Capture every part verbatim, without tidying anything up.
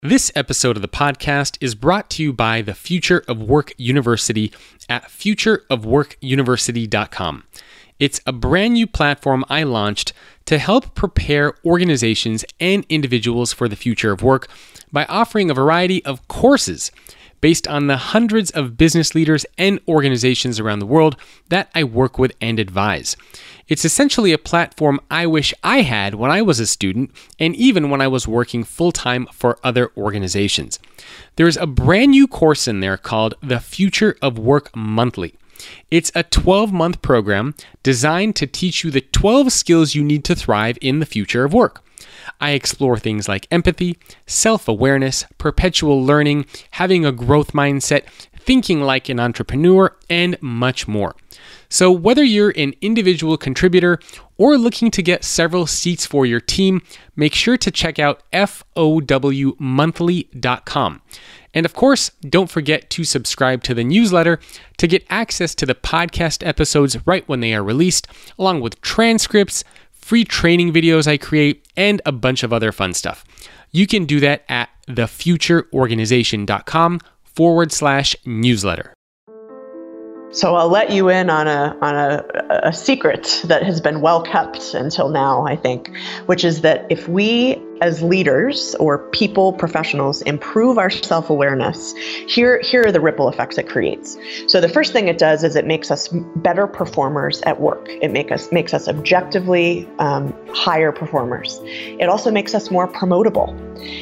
This episode of the podcast is brought to you by the Future of Work University at future of work university dot com. It's a brand new platform I launched to help prepare organizations and individuals for the future of work by offering a variety of courses based on the hundreds of business leaders and organizations around the world that I work with and advise. It's essentially a platform I wish I had when I was a student and even when I was working full-time for other organizations. There's a brand new course in there called The Future of Work Monthly. It's a twelve-month program designed to teach you the twelve skills you need to thrive in the future of work. I explore things like empathy, self-awareness, perpetual learning, having a growth mindset, thinking like an entrepreneur, and much more. So whether you're an individual contributor or looking to get several seats for your team, make sure to check out F O W monthly dot com. And of course, don't forget to subscribe to the newsletter to get access to the podcast episodes right when they are released, along with transcripts, free training videos I create, and a bunch of other fun stuff. You can do that at thefutureorganization.com forward slash newsletter. So I'll let you in on a on a, a secret that has been well kept until now, I think, which is that if we as leaders or people, professionals, improve our self-awareness, here, here are the ripple effects it creates. So the first thing it does is it makes us better performers at work. It make us, makes us objectively um, higher performers. It also makes us more promotable.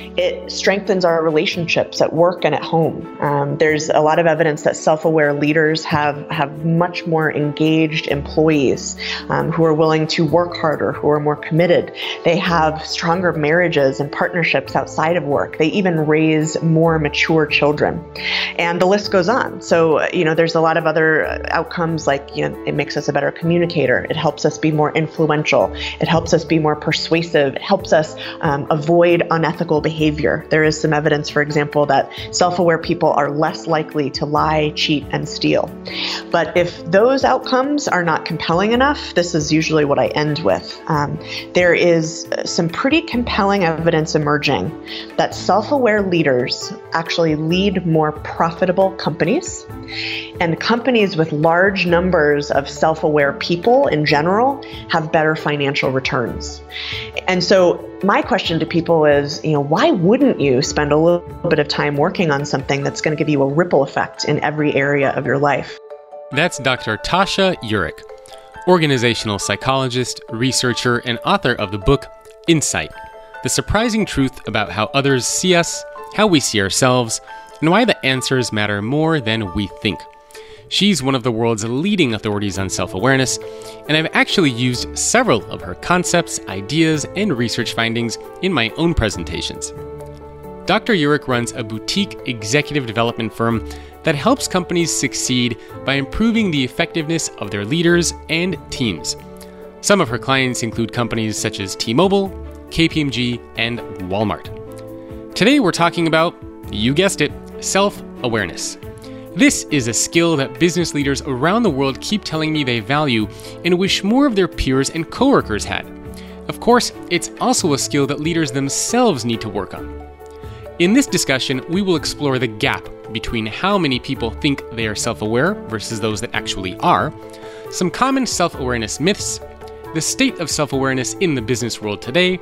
It strengthens our relationships at work and at home. Um, there's a lot of evidence that self-aware leaders have, have much more engaged employees um, who are willing to work harder, who are more committed. They have stronger marriages and partnerships outside of work. They even raise more mature children. And the list goes on. So, you know, there's a lot of other outcomes like, you know, it makes us a better communicator. It helps us be more influential. It helps us be more persuasive. It helps us um, avoid unethical behavior. There is some evidence, for example, that self-aware people are less likely to lie, cheat, and steal. But if those outcomes are not compelling enough, this is usually what I end with. Um, there is some pretty compelling evidence emerging that self-aware leaders actually lead more profitable companies, and companies with large numbers of self-aware people in general have better financial returns. And so my question to people is, you know, why wouldn't you spend a little bit of time working on something that's going to give you a ripple effect in every area of your life? That's Doctor Tasha Eurich, organizational psychologist, researcher, and author of the book Insight: The Surprising Truth About How Others See Us, How We See Ourselves, and Why the Answers Matter More Than We Think. She's one of the world's leading authorities on self-awareness, and I've actually used several of her concepts, ideas, and research findings in my own presentations. Doctor Eurich runs a boutique executive development firm that helps companies succeed by improving the effectiveness of their leaders and teams. Some of her clients include companies such as T-Mobile, K P M G, and Walmart. Today we're talking about, you guessed it, self-awareness. This is a skill that business leaders around the world keep telling me they value and wish more of their peers and coworkers had. Of course, it's also a skill that leaders themselves need to work on. In this discussion, we will explore the gap between how many people think they are self-aware versus those that actually are, some common self-awareness myths, the state of self-awareness in the business world today,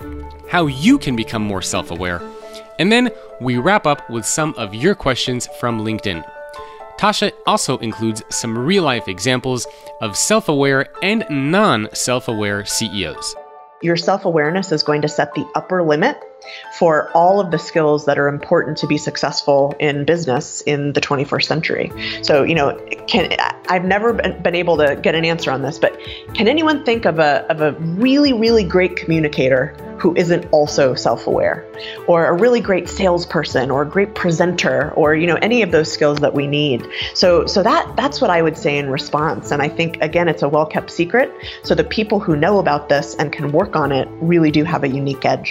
how you can become more self-aware, and then we wrap up with some of your questions from LinkedIn. Tasha also includes some real-life examples of self-aware and non-self-aware C E Os. Your self-awareness is going to set the upper limit for all of the skills that are important to be successful in business in the twenty-first century. So, you know, can, I've never been able to get an answer on this, but can anyone think of a, of a really, really great communicator who isn't also self-aware, or a really great salesperson, or a great presenter, or, you know, any of those skills that we need? So, so that that's what I would say in response. And I think, again, it's a well-kept secret. So the people who know about this and can work on it really do have a unique edge.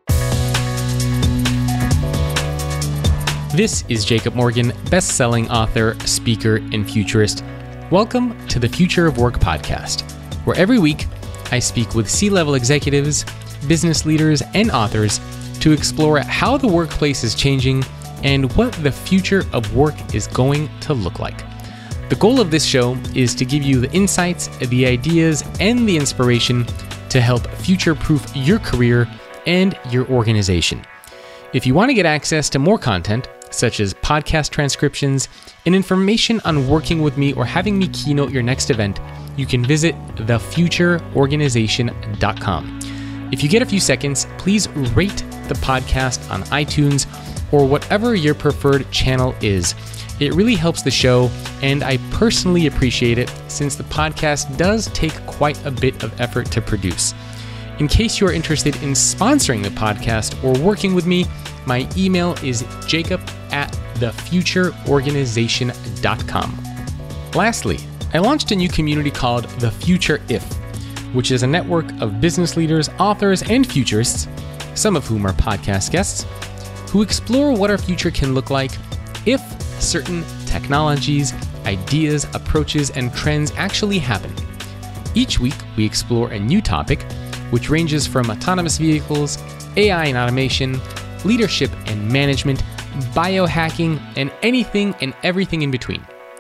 This is Jacob Morgan, best-selling author, speaker, and futurist. Welcome to the Future of Work podcast, where every week I speak with C-level executives, business leaders, and authors to explore how the workplace is changing and what the future of work is going to look like. The goal of this show is to give you the insights, the ideas, and the inspiration to help future-proof your career and your organization. If you want to get access to more content, such as podcast transcriptions and information on working with me or having me keynote your next event, you can visit the future organization dot com. If you get a few seconds, please rate the podcast on iTunes or whatever your preferred channel is. It really helps the show, and I personally appreciate it since the podcast does take quite a bit of effort to produce. In case you're interested in sponsoring the podcast or working with me, my email is jacob at the future organization dot com. Lastly, I launched a new community called The Future If, which is a network of business leaders, authors, and futurists, some of whom are podcast guests, who explore what our future can look like if certain technologies, ideas, approaches, and trends actually happen. Each week, we explore a new topic, which ranges from autonomous vehicles, A I and automation, leadership and management, biohacking, and anything and everything in between.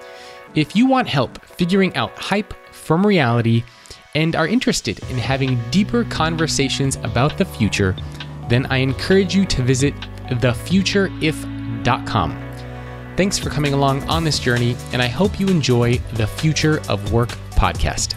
If you want help figuring out hype from reality and are interested in having deeper conversations about the future, then I encourage you to visit the future if dot com. Thanks for coming along on this journey, and I hope you enjoy the Future of Work podcast.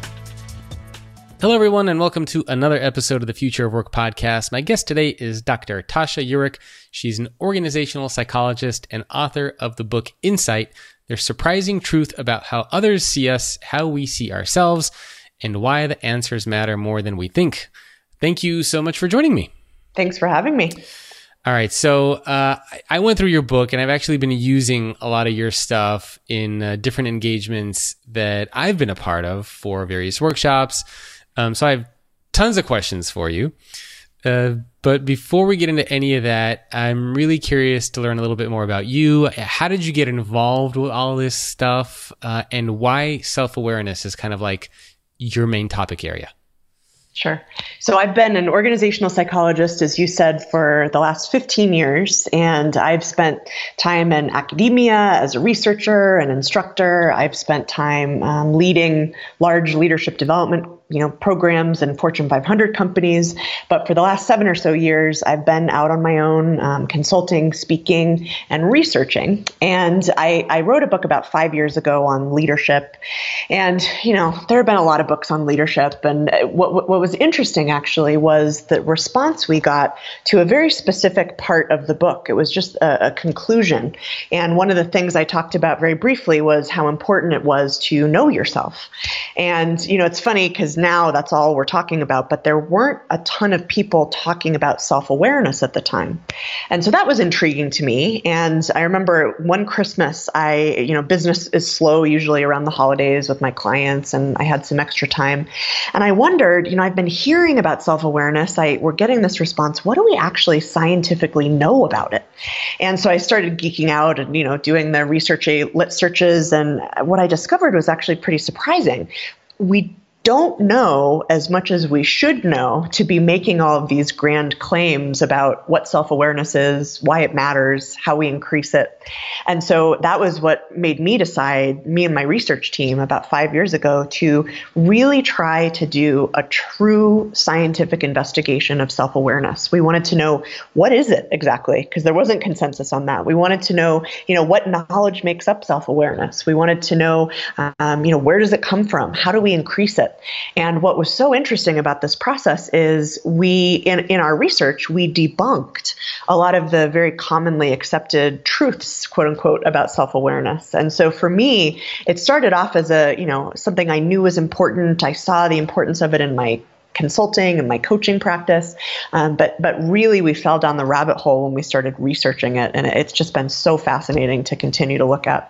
Hello, everyone, and welcome to another episode of the Future of Work podcast. My guest today is Doctor Tasha Eurich. She's an organizational psychologist and author of the book Insight, The Surprising Truth About How Others See Us, How We See Ourselves, and Why the Answers Matter More Than We Think. Thank you so much for joining me. Thanks for having me. All right. So uh, I went through your book, and I've actually been using a lot of your stuff in uh, different engagements that I've been a part of for various workshops. Um, so I have tons of questions for you. Uh, but before we get into any of that, I'm really curious to learn a little bit more about you. How did you get involved with all this stuff, uh, and why self-awareness is kind of like your main topic area? Sure. So I've been an organizational psychologist, as you said, for the last fifteen years, and I've spent time in academia as a researcher and instructor. I've spent time um, leading large leadership development you know, programs and Fortune five hundred companies. But for the last seven or so years, I've been out on my own, um, consulting, speaking, and researching. And I, I wrote a book about five years ago on leadership. And, you know, there have been a lot of books on leadership. And what, what was interesting, actually, was the response we got to a very specific part of the book. It was just a, a conclusion. And one of the things I talked about very briefly was how important it was to know yourself. And, you know, it's funny because now that's all we're talking about, but there weren't a ton of people talking about self-awareness at the time. And so that was intriguing to me. And I remember one Christmas, I, you know, business is slow usually around the holidays with my clients, and I had some extra time. And I wondered, you know, I've been hearing about self-awareness. I, we're getting this response. What do we actually scientifically know about it? And so I started geeking out and, you know, doing the research lit searches. And what I discovered was actually pretty surprising. We don't know as much as we should know to be making all of these grand claims about what self-awareness is, why it matters, how we increase it. And so that was what made me decide, me and my research team about five years ago, to really try to do a true scientific investigation of self-awareness. We wanted to know, what is it exactly? Because there wasn't consensus on that. We wanted to know, you know, what knowledge makes up self-awareness. We wanted to know, um, you know, where does it come from? How do we increase it? And what was so interesting about this process is we, in, in our research, we debunked a lot of the very commonly accepted truths, quote unquote, about self-awareness. And so for me, it started off as a, you know, something I knew was important. I saw the importance of it in my consulting and my coaching practice. Um, but but really, we fell down the rabbit hole when we started researching it. And it's just been so fascinating to continue to look at.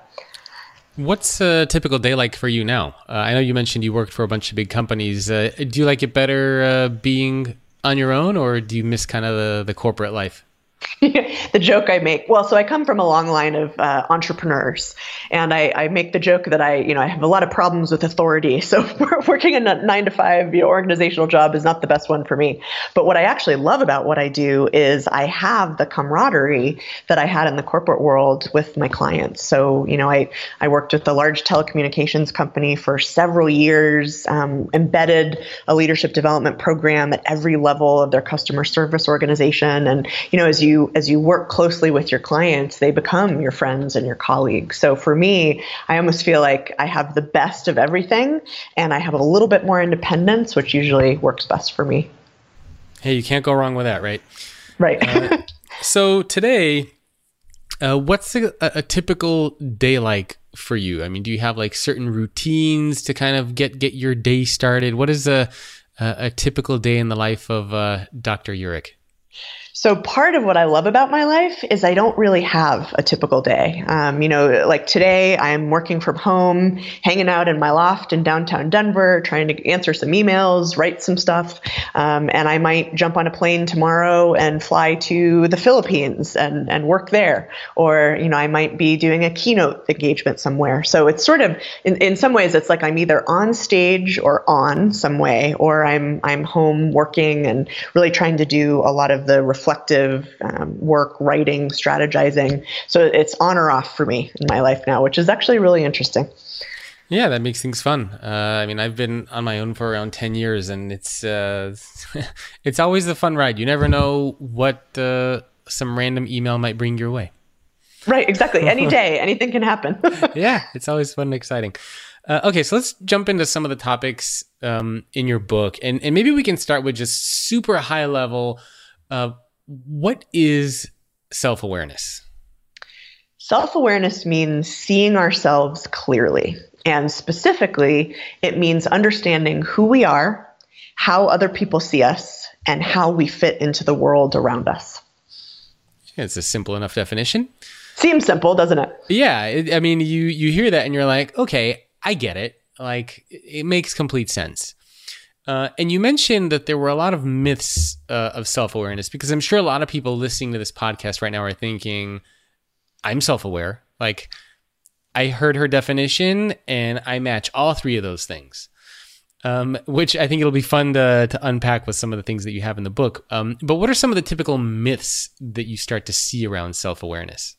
What's a typical day like for you now? Uh, I know you mentioned you worked for a bunch of big companies. Uh, do you like it better uh, being on your own, or do you miss kind of the, the corporate life? The joke I make, well, so I come from a long line of uh, entrepreneurs, and I, I make the joke that I, you know, I have a lot of problems with authority. So working a nine to five, you know, organizational job is not the best one for me. But what I actually love about what I do is I have the camaraderie that I had in the corporate world with my clients. So, you know, I, I worked with a large telecommunications company for several years, um, embedded a leadership development program at every level of their customer service organization. And, you know, as you as you work closely with your clients, they become your friends and your colleagues. So for me, I almost feel like I have the best of everything, and I have a little bit more independence, which usually works best for me. Hey, you can't go wrong with that, right? Right. uh, so today, uh, what's a, a typical day like for you? I mean, do you have like certain routines to kind of get, get your day started? What is a, a, a typical day in the life of uh, Doctor Uhrig? So part of what I love about my life is I don't really have a typical day. Um, you know, like today I'm working from home, hanging out in my loft in downtown Denver, trying to answer some emails, write some stuff. Um, and I might jump on a plane tomorrow and fly to the Philippines and, and work there. Or, you know, I might be doing a keynote engagement somewhere. So it's sort of, in, in some ways, it's like I'm either on stage or on some way, or I'm, I'm home working and really trying to do a lot of the reflective um, work, writing, strategizing. So it's on or off for me in my life now, which is actually really interesting. Yeah, that makes things fun. Uh, I mean, I've been on my own for around ten years, and it's uh, it's always a fun ride. You never know what uh, some random email might bring your way. Right, exactly. Any day, anything can happen. Yeah, it's always fun and exciting. Uh, okay, so let's jump into some of the topics um, in your book, and, and maybe we can start with just super high level. Uh, what is self-awareness? Self-awareness means seeing ourselves clearly. And specifically, it means understanding who we are, how other people see us, and how we fit into the world around us. It's a simple enough definition. Seems simple, doesn't it? Yeah. It, I mean, you, you hear that and you're like, okay, I get it. Like, it makes complete sense. Uh, and you mentioned that there were a lot of myths uh, of self-awareness, because I'm sure a lot of people listening to this podcast right now are thinking, I'm self-aware. Like, I heard her definition and I match all three of those things, um, which I think it'll be fun to, to unpack with some of the things that you have in the book. Um, but what are some of the typical myths that you start to see around self-awareness?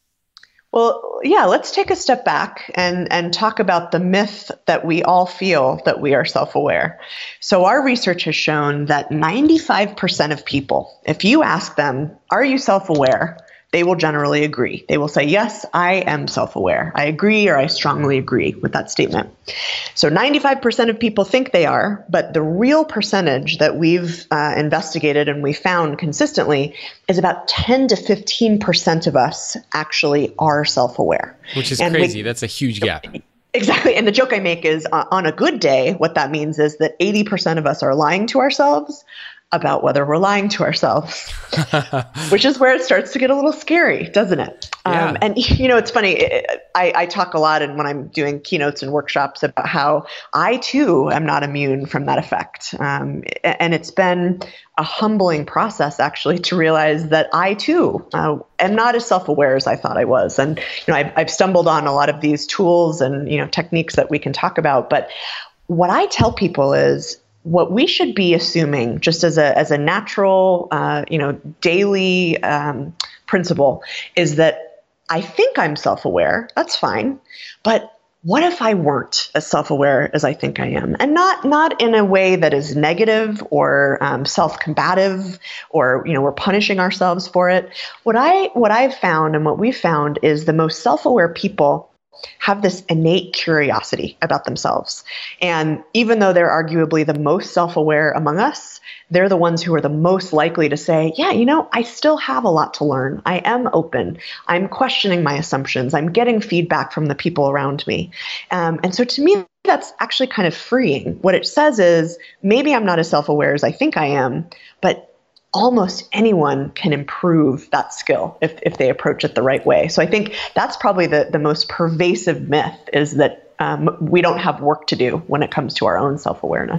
Well, yeah, let's take a step back and, and talk about the myth that we all feel that we are self-aware. So our research has shown that ninety-five percent of people, if you ask them, are you self-aware? They will generally agree. They will say, yes, I am self-aware. I agree, or I strongly agree with that statement. So ninety-five percent of people think they are, but the real percentage that we've uh, investigated and we found consistently is about ten to fifteen percent of us actually are self-aware. Which is and crazy. we, That's a huge gap. Exactly. And the joke I make is uh, on a good day, what that means is that eighty percent of us are lying to ourselves about whether we're lying to ourselves, which is where it starts to get a little scary, doesn't it? Yeah. Um, and, you know, it's funny. I, I talk a lot and when I'm doing keynotes and workshops about how I, too, am not immune from that effect. Um, and it's been a humbling process, actually, to realize that I, too, uh, am not as self-aware as I thought I was. And, you know, I've, I've stumbled on a lot of these tools and, you know, techniques that we can talk about. But what I tell people is, what we should be assuming, just as a as a natural, uh, you know, daily um, principle, is that I think I'm self-aware. That's fine, but what if I weren't as self-aware as I think I am? And not not in a way that is negative or um, self-combative, or you know, we're punishing ourselves for it. What I what I've found and what we've found is the most self-aware people have this innate curiosity about themselves. And even though they're arguably the most self-aware among us, they're the ones who are the most likely to say, yeah, you know, I still have a lot to learn. I am open. I'm questioning my assumptions. I'm getting feedback from the people around me. Um, and so to me, that's actually kind of freeing. What it says is, maybe I'm not as self-aware as I think I am, but almost anyone can improve that skill if, if they approach it the right way. So I think that's probably the, the most pervasive myth, is that um, we don't have work to do when it comes to our own self-awareness.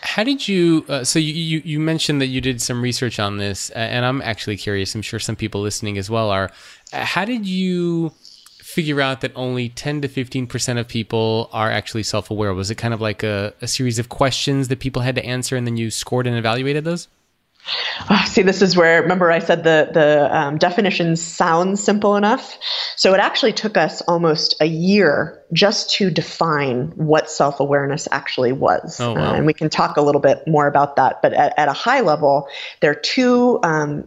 How did you, uh, so you, you, you mentioned that you did some research on this, uh, and I'm actually curious, I'm sure some people listening as well are. Uh, how did you figure out that only ten to fifteen percent of people are actually self-aware? Was it kind of like a, a series of questions that people had to answer and then you scored and evaluated those? Oh, see, this is where, remember I said the, the um, definitions sound simple enough. So it actually took us almost a year just to define what self-awareness actually was. Oh, wow. Uh, and we can talk a little bit more about that. But at, at a high level, there are two um,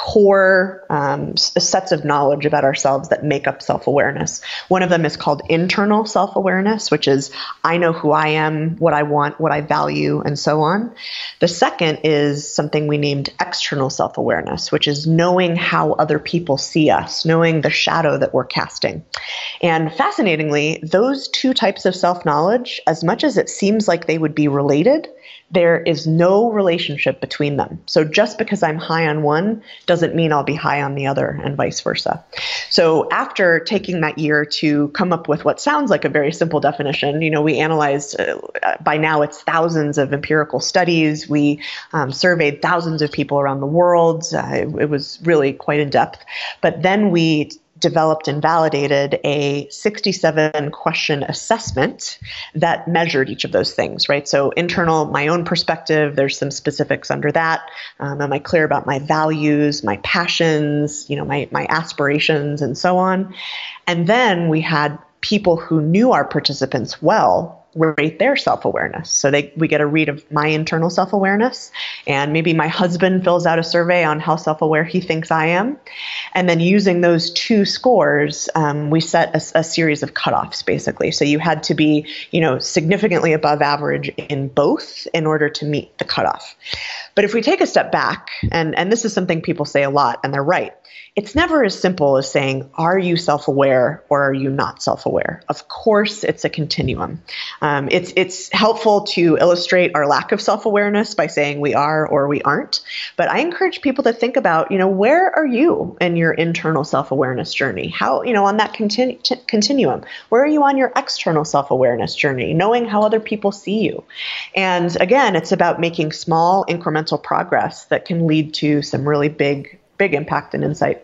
core um, sets of knowledge about ourselves that make up self-awareness. One of them is called internal self-awareness, which is I know who I am, what I want, what I value, and so on. The second is something we named external self-awareness, which is knowing how other people see us, knowing the shadow that we're casting. And fascinatingly, those two types of self-knowledge, as much as it seems like they would be related, there is no relationship between them. So just because I'm high on one doesn't mean I'll be high on the other, and vice versa. So after taking that year to come up with what sounds like a very simple definition, you know, we analyzed, uh, by now it's thousands of empirical studies. We um, surveyed thousands of people around the world. Uh, it, it was really quite in depth. But then we developed and validated a sixty-seven question assessment that measured each of those things, right? So internal, my own perspective, there's some specifics under that. Um, am I clear about my values, my passions, you know, my, my aspirations, and so on? And then we had people who knew our participants well rate their self-awareness. So they, we get a read of my internal self-awareness, and maybe my husband fills out a survey on how self-aware he thinks I am. And then using those two scores, um, we set a, a series of cutoffs, basically. So you had to be, you know, significantly above average in both in order to meet the cutoff. But if we take a step back, and, and this is something people say a lot, and they're right, it's never as simple as saying, are you self-aware or are you not self-aware? Of course, it's a continuum. Um, it's it's helpful to illustrate our lack of self-awareness by saying we are or we aren't. But I encourage people to think about, you know, where are you in your internal self-awareness journey? How, you know, on that continu- t- continuum, where are you on your external self-awareness journey, knowing how other people see you? And again, it's about making small incremental progress that can lead to some really big big impact and insight.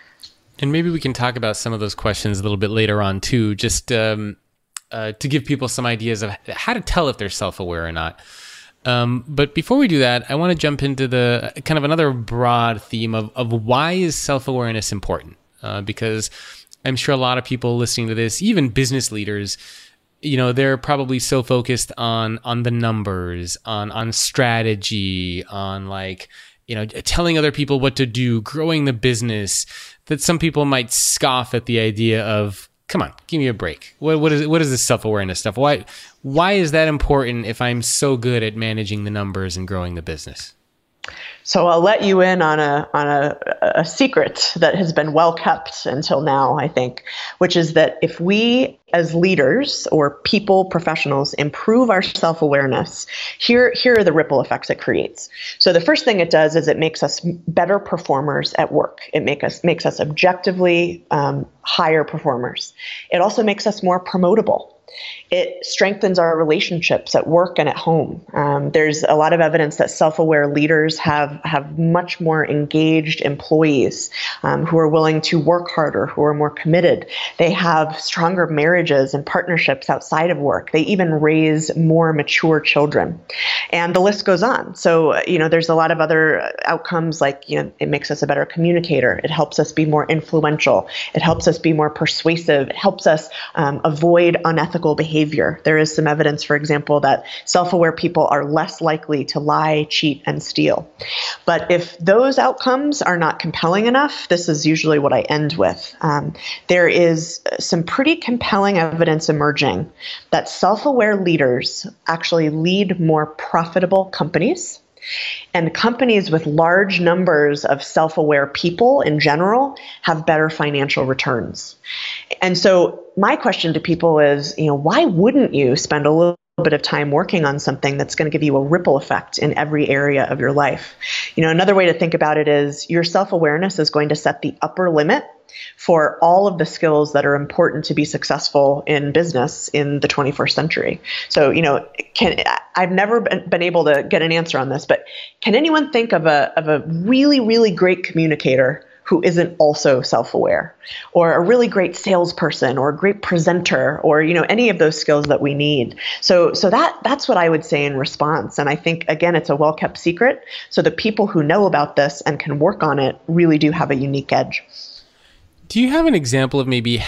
And maybe we can talk about some of those questions a little bit later on too, just um, uh, to give people some ideas of how to tell if they're self-aware or not. Um, but before we do that, I want to jump into the kind of another broad theme of, of why is self-awareness important? Uh, because I'm sure a lot of people listening to this, even business leaders, you know, they're probably so focused on on the numbers, on on strategy, on like, you know, telling other people what to do, growing the business, that some people might scoff at the idea of, come on, give me a break. What, what is what is this self-awareness stuff? Why why is that important if I'm so good at managing the numbers and growing the business? So I'll let you in on a on a, a secret that has been well kept until now, I think, which is that if we as leaders or people, professionals, improve our self-awareness, here, here are the ripple effects it creates. So the first thing it does is it makes us better performers at work. It make us, makes us objectively um, higher performers. It also makes us more promotable. It strengthens our relationships at work and at home. Um, there's a lot of evidence that self-aware leaders have, have much more engaged employees um, who are willing to work harder, who are more committed. They have stronger marriages and partnerships outside of work. They even raise more mature children. And the list goes on. So, you know, there's a lot of other outcomes like, you know, it makes us a better communicator. It helps us be more influential. It helps us be more persuasive. It helps us um, avoid unethical behavior. There is some evidence, for example, that self-aware people are less likely to lie, cheat, and steal. But if those outcomes are not compelling enough, this is usually what I end with. Um, there is some pretty compelling evidence emerging that self-aware leaders actually lead more profitable companies. And companies with large numbers of self-aware people in general have better financial returns. And so my question to people is, you know, why wouldn't you spend a little bit of time working on something that's going to give you a ripple effect in every area of your life. You know, another way to think about it is your self-awareness is going to set the upper limit for all of the skills that are important to be successful in business in the twenty-first century. So, you know, can I've never been able to get an answer on this, but can anyone think of a of a really, really great communicator who isn't also self-aware, or a really great salesperson, or a great presenter, or, you know, any of those skills that we need? So, so that that's what I would say in response. And I think, again, it's a well-kept secret. So the people who know about this and can work on it really do have a unique edge. Do you have an example of maybe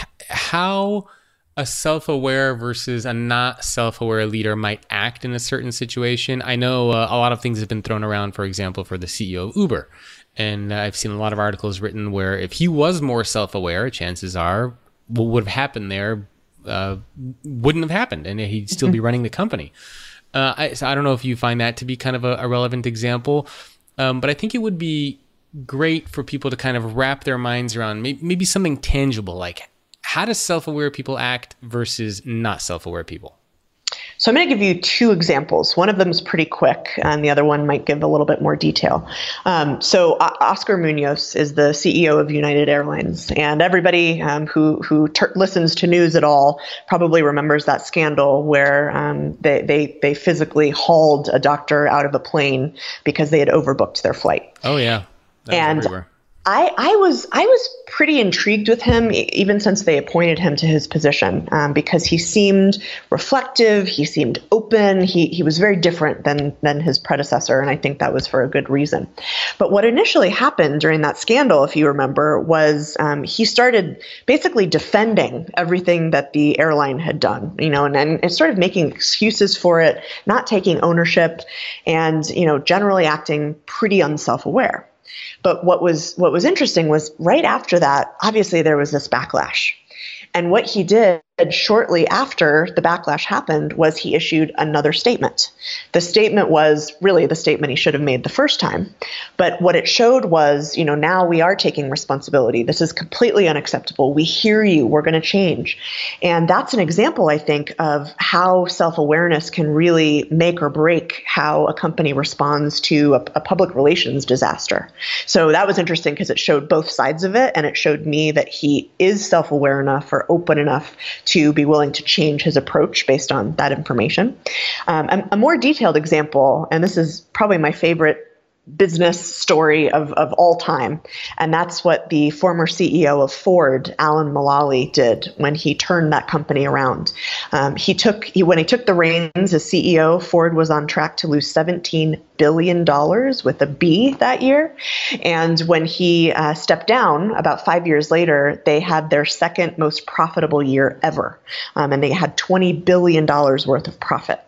how a self-aware versus a not self-aware leader might act in a certain situation? I know uh, a lot of things have been thrown around, for example, for the C E O of Uber. And uh, I've seen a lot of articles written where if he was more self-aware, chances are what would have happened there uh, wouldn't have happened, and he'd still be running the company. Uh, I, so I don't know if you find that to be kind of a, a relevant example, um, but I think it would be great for people to kind of wrap their minds around maybe, maybe something tangible, like how do self-aware people act versus not self-aware people? So I'm going to give you two examples. One of them is pretty quick, and the other one might give a little bit more detail. Um, so uh, Oscar Munoz is the C E O of United Airlines, and everybody um, who who ter- listens to news at all probably remembers that scandal where um, they, they they physically hauled a doctor out of a plane because they had overbooked their flight. Oh yeah, that was and everywhere. I, I was I was pretty intrigued with him even since they appointed him to his position um, because he seemed reflective, he seemed open, he he was very different than than his predecessor, and I think that was for a good reason. But what initially happened during that scandal, if you remember, was um, he started basically defending everything that the airline had done, you know, and, and sort of making excuses for it, not taking ownership, and you know, generally acting pretty unself-aware. But what was what was interesting was right after that, obviously there was this backlash. And what he did shortly after the backlash happened was he issued another statement. The statement was really the statement he should have made the first time. But what it showed was, you know, now we are taking responsibility. This is completely unacceptable. We hear you. We're going to change. And that's an example, I think, of how self-awareness can really make or break how a company responds to a, a public relations disaster. So that was interesting because it showed both sides of it, and it showed me that he is self-aware enough or open enough to be willing to change his approach based on that information. Um, a, a more detailed example, and this is probably my favorite business story of, of all time, and that's what the former C E O of Ford, Alan Mulally, did when he turned that company around. Um, he took he, when he took the reins as C E O, Ford was on track to lose seventeen billion dollars with a B that year. And when he uh, stepped down about five years later, they had their second most profitable year ever. Um, and they had twenty billion dollars worth of profit.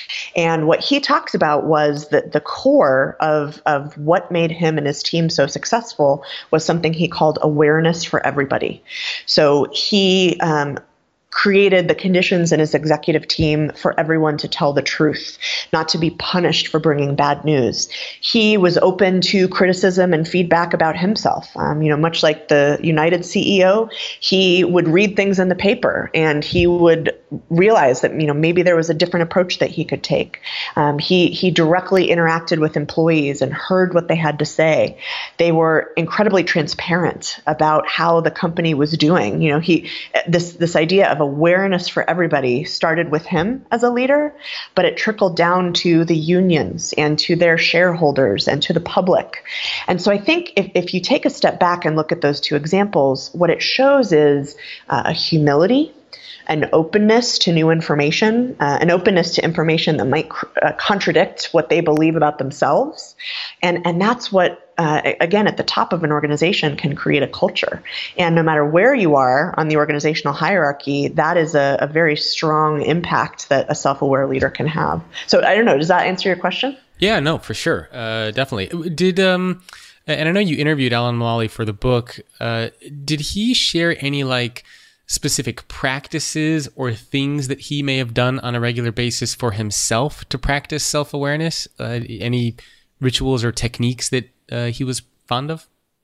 And what he talks about was that the core of, of what made him and his team so successful was something he called awareness for everybody. So he um, created the conditions in his executive team for everyone to tell the truth, not to be punished for bringing bad news. He was open to criticism and feedback about himself. Um, you know, much like the United C E O, he would read things in the paper and he would realize that, you know, maybe there was a different approach that he could take. Um, he he directly interacted with employees and heard what they had to say. They were incredibly transparent about how the company was doing. You know, he this this idea of awareness for everybody started with him as a leader, but it trickled down to the unions and to their shareholders and to the public. And so I think if, if you take a step back and look at those two examples, what it shows is uh, a humility, an openness to new information, uh, an openness to information that might cr- uh, contradict what they believe about themselves. And, and that's what, uh, again, at the top of an organization can create a culture. And no matter where you are on the organizational hierarchy, that is a, a very strong impact that a self-aware leader can have. So I don't know, does that answer your question? Yeah, no, for sure. Uh, definitely. Did, um, and I know you interviewed Alan Mulally for the book. Uh, did he share any like specific practices or things that he may have done on a regular basis for himself to practice self-awareness? Uh, any rituals or techniques that uh, he was fond of?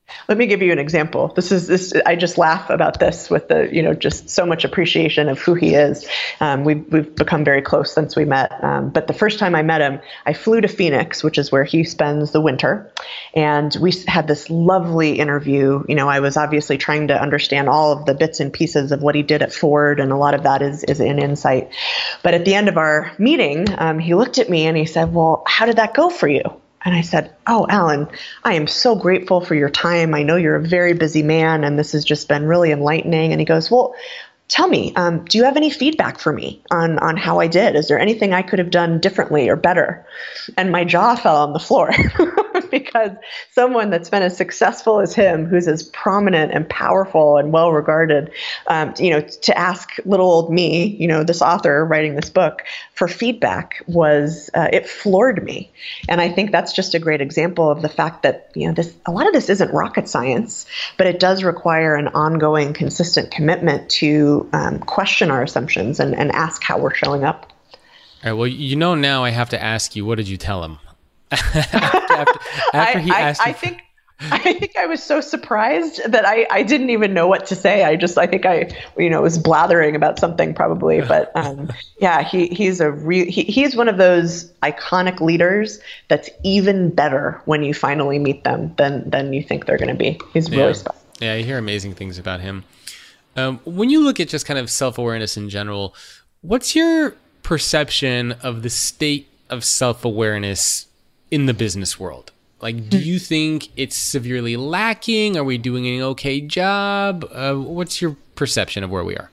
Let me give you an example. This is this. I just laugh about this with the, you know, just so much appreciation of who he is. Um, we've we've become very close since we met. Um, but the first time I met him, I flew to Phoenix, which is where he spends the winter, and we had this lovely interview. You know, I was obviously trying to understand all of the bits and pieces of what he did at Ford, and a lot of that is is in Insight. But at the end of our meeting, um, he looked at me and he said, "Well, how did that go for you?" And I said, "Oh, Alan, I am so grateful for your time. I know you're a very busy man, and this has just been really enlightening." And he goes, "Well, tell me, um, do you have any feedback for me on, on how I did? Is there anything I could have done differently or better?" And my jaw fell on the floor because someone that's been as successful as him, who's as prominent and powerful and well regarded, um, you know, to ask little old me, you know, this author writing this book for feedback was, uh, it floored me. And I think that's just a great example of the fact that, you know, this, a lot of this isn't rocket science, but it does require an ongoing, consistent commitment to um, question our assumptions and, and ask how we're showing up. All right. Well, you know, now I have to ask you, what did you tell him? after, after, after he I, asked I, you I think I think I was so surprised that I, I didn't even know what to say. I just I think I you know was blathering about something probably, but um, yeah, he he's a re- he, he's one of those iconic leaders that's even better when you finally meet them than than you think they're going to be. He's really yeah. special. Yeah, you hear amazing things about him. Um, when you look at just kind of self-awareness in general, what's your perception of the state of self-awareness in the business world? Like, do you think it's severely lacking? Are we doing an okay job? Uh, what's your perception of where we are?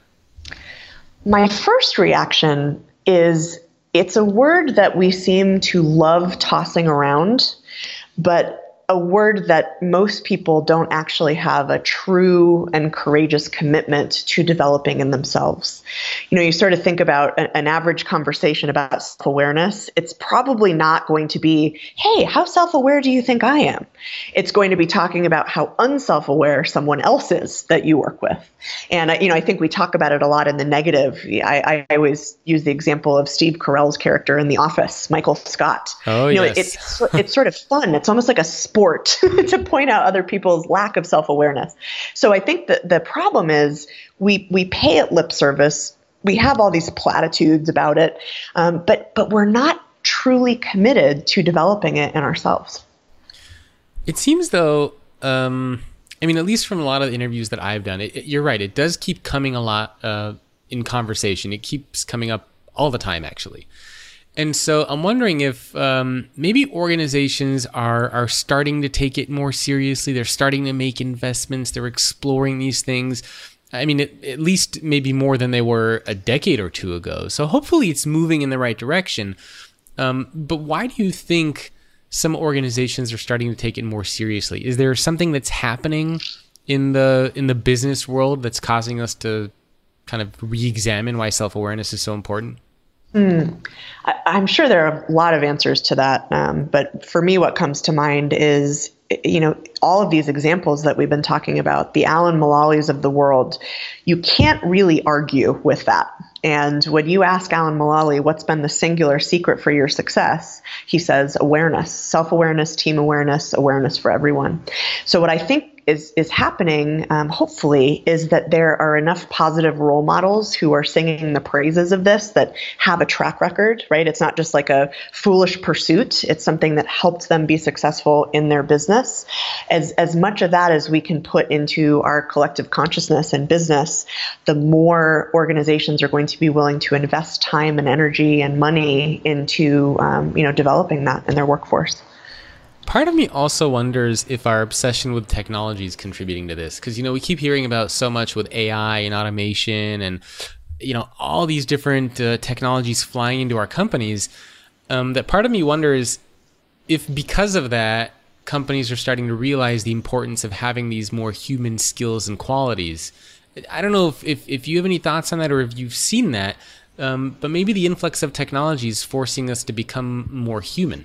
My first reaction is it's a word that we seem to love tossing around, but a word that most people don't actually have a true and courageous commitment to developing in themselves. You know, you sort of think about a, an average conversation about self-awareness. It's probably not going to be, "Hey, how self-aware do you think I am?" It's going to be talking about how unself-aware someone else is that you work with. And, you know, I think we talk about it a lot in the negative. I, I always use the example of Steve Carell's character in The Office, Michael Scott. Oh, you know, yes. it, it's, it's sort of fun. It's almost like a sport to point out other people's lack of self-awareness. So I think that the problem is we we pay it lip service. We have all these platitudes about it, um, but but we're not truly committed to developing it in ourselves. It seems though, um, I mean, at least from a lot of the interviews that I've done, it, it, you're right. It does keep coming a lot uh, in conversation. It keeps coming up all the time, actually. And so I'm wondering if um, maybe organizations are are starting to take it more seriously. They're starting to make investments. They're exploring these things. I mean, at, at least maybe more than they were a decade or two ago. So hopefully it's moving in the right direction. Um, but why do you think some organizations are starting to take it more seriously? Is there something that's happening in the in the business world that's causing us to kind of re-examine why self-awareness is so important? Mm. I, I'm sure there are a lot of answers to that. Um, but for me, what comes to mind is, you know, all of these examples that we've been talking about, the Alan Mulallis of the world, you can't really argue with that. And when you ask Alan Mulally, what's been the singular secret for your success, he says awareness, self-awareness, team awareness, awareness for everyone. So what I think is is happening, um, hopefully, is that there are enough positive role models who are singing the praises of this that have a track record, right? It's not just like a foolish pursuit. It's something that helped them be successful in their business. As, as much of that as we can put into our collective consciousness and business, the more organizations are going to be willing to invest time and energy and money into, um, you know, developing that in their workforce. Part of me also wonders if our obsession with technology is contributing to this. Because, you know, we keep hearing about so much with A I and automation and, you know, all these different uh, technologies flying into our companies, um, that part of me wonders if because of that, companies are starting to realize the importance of having these more human skills and qualities. I don't know if, if, if you have any thoughts on that or if you've seen that, um, but maybe the influx of technology is forcing us to become more human.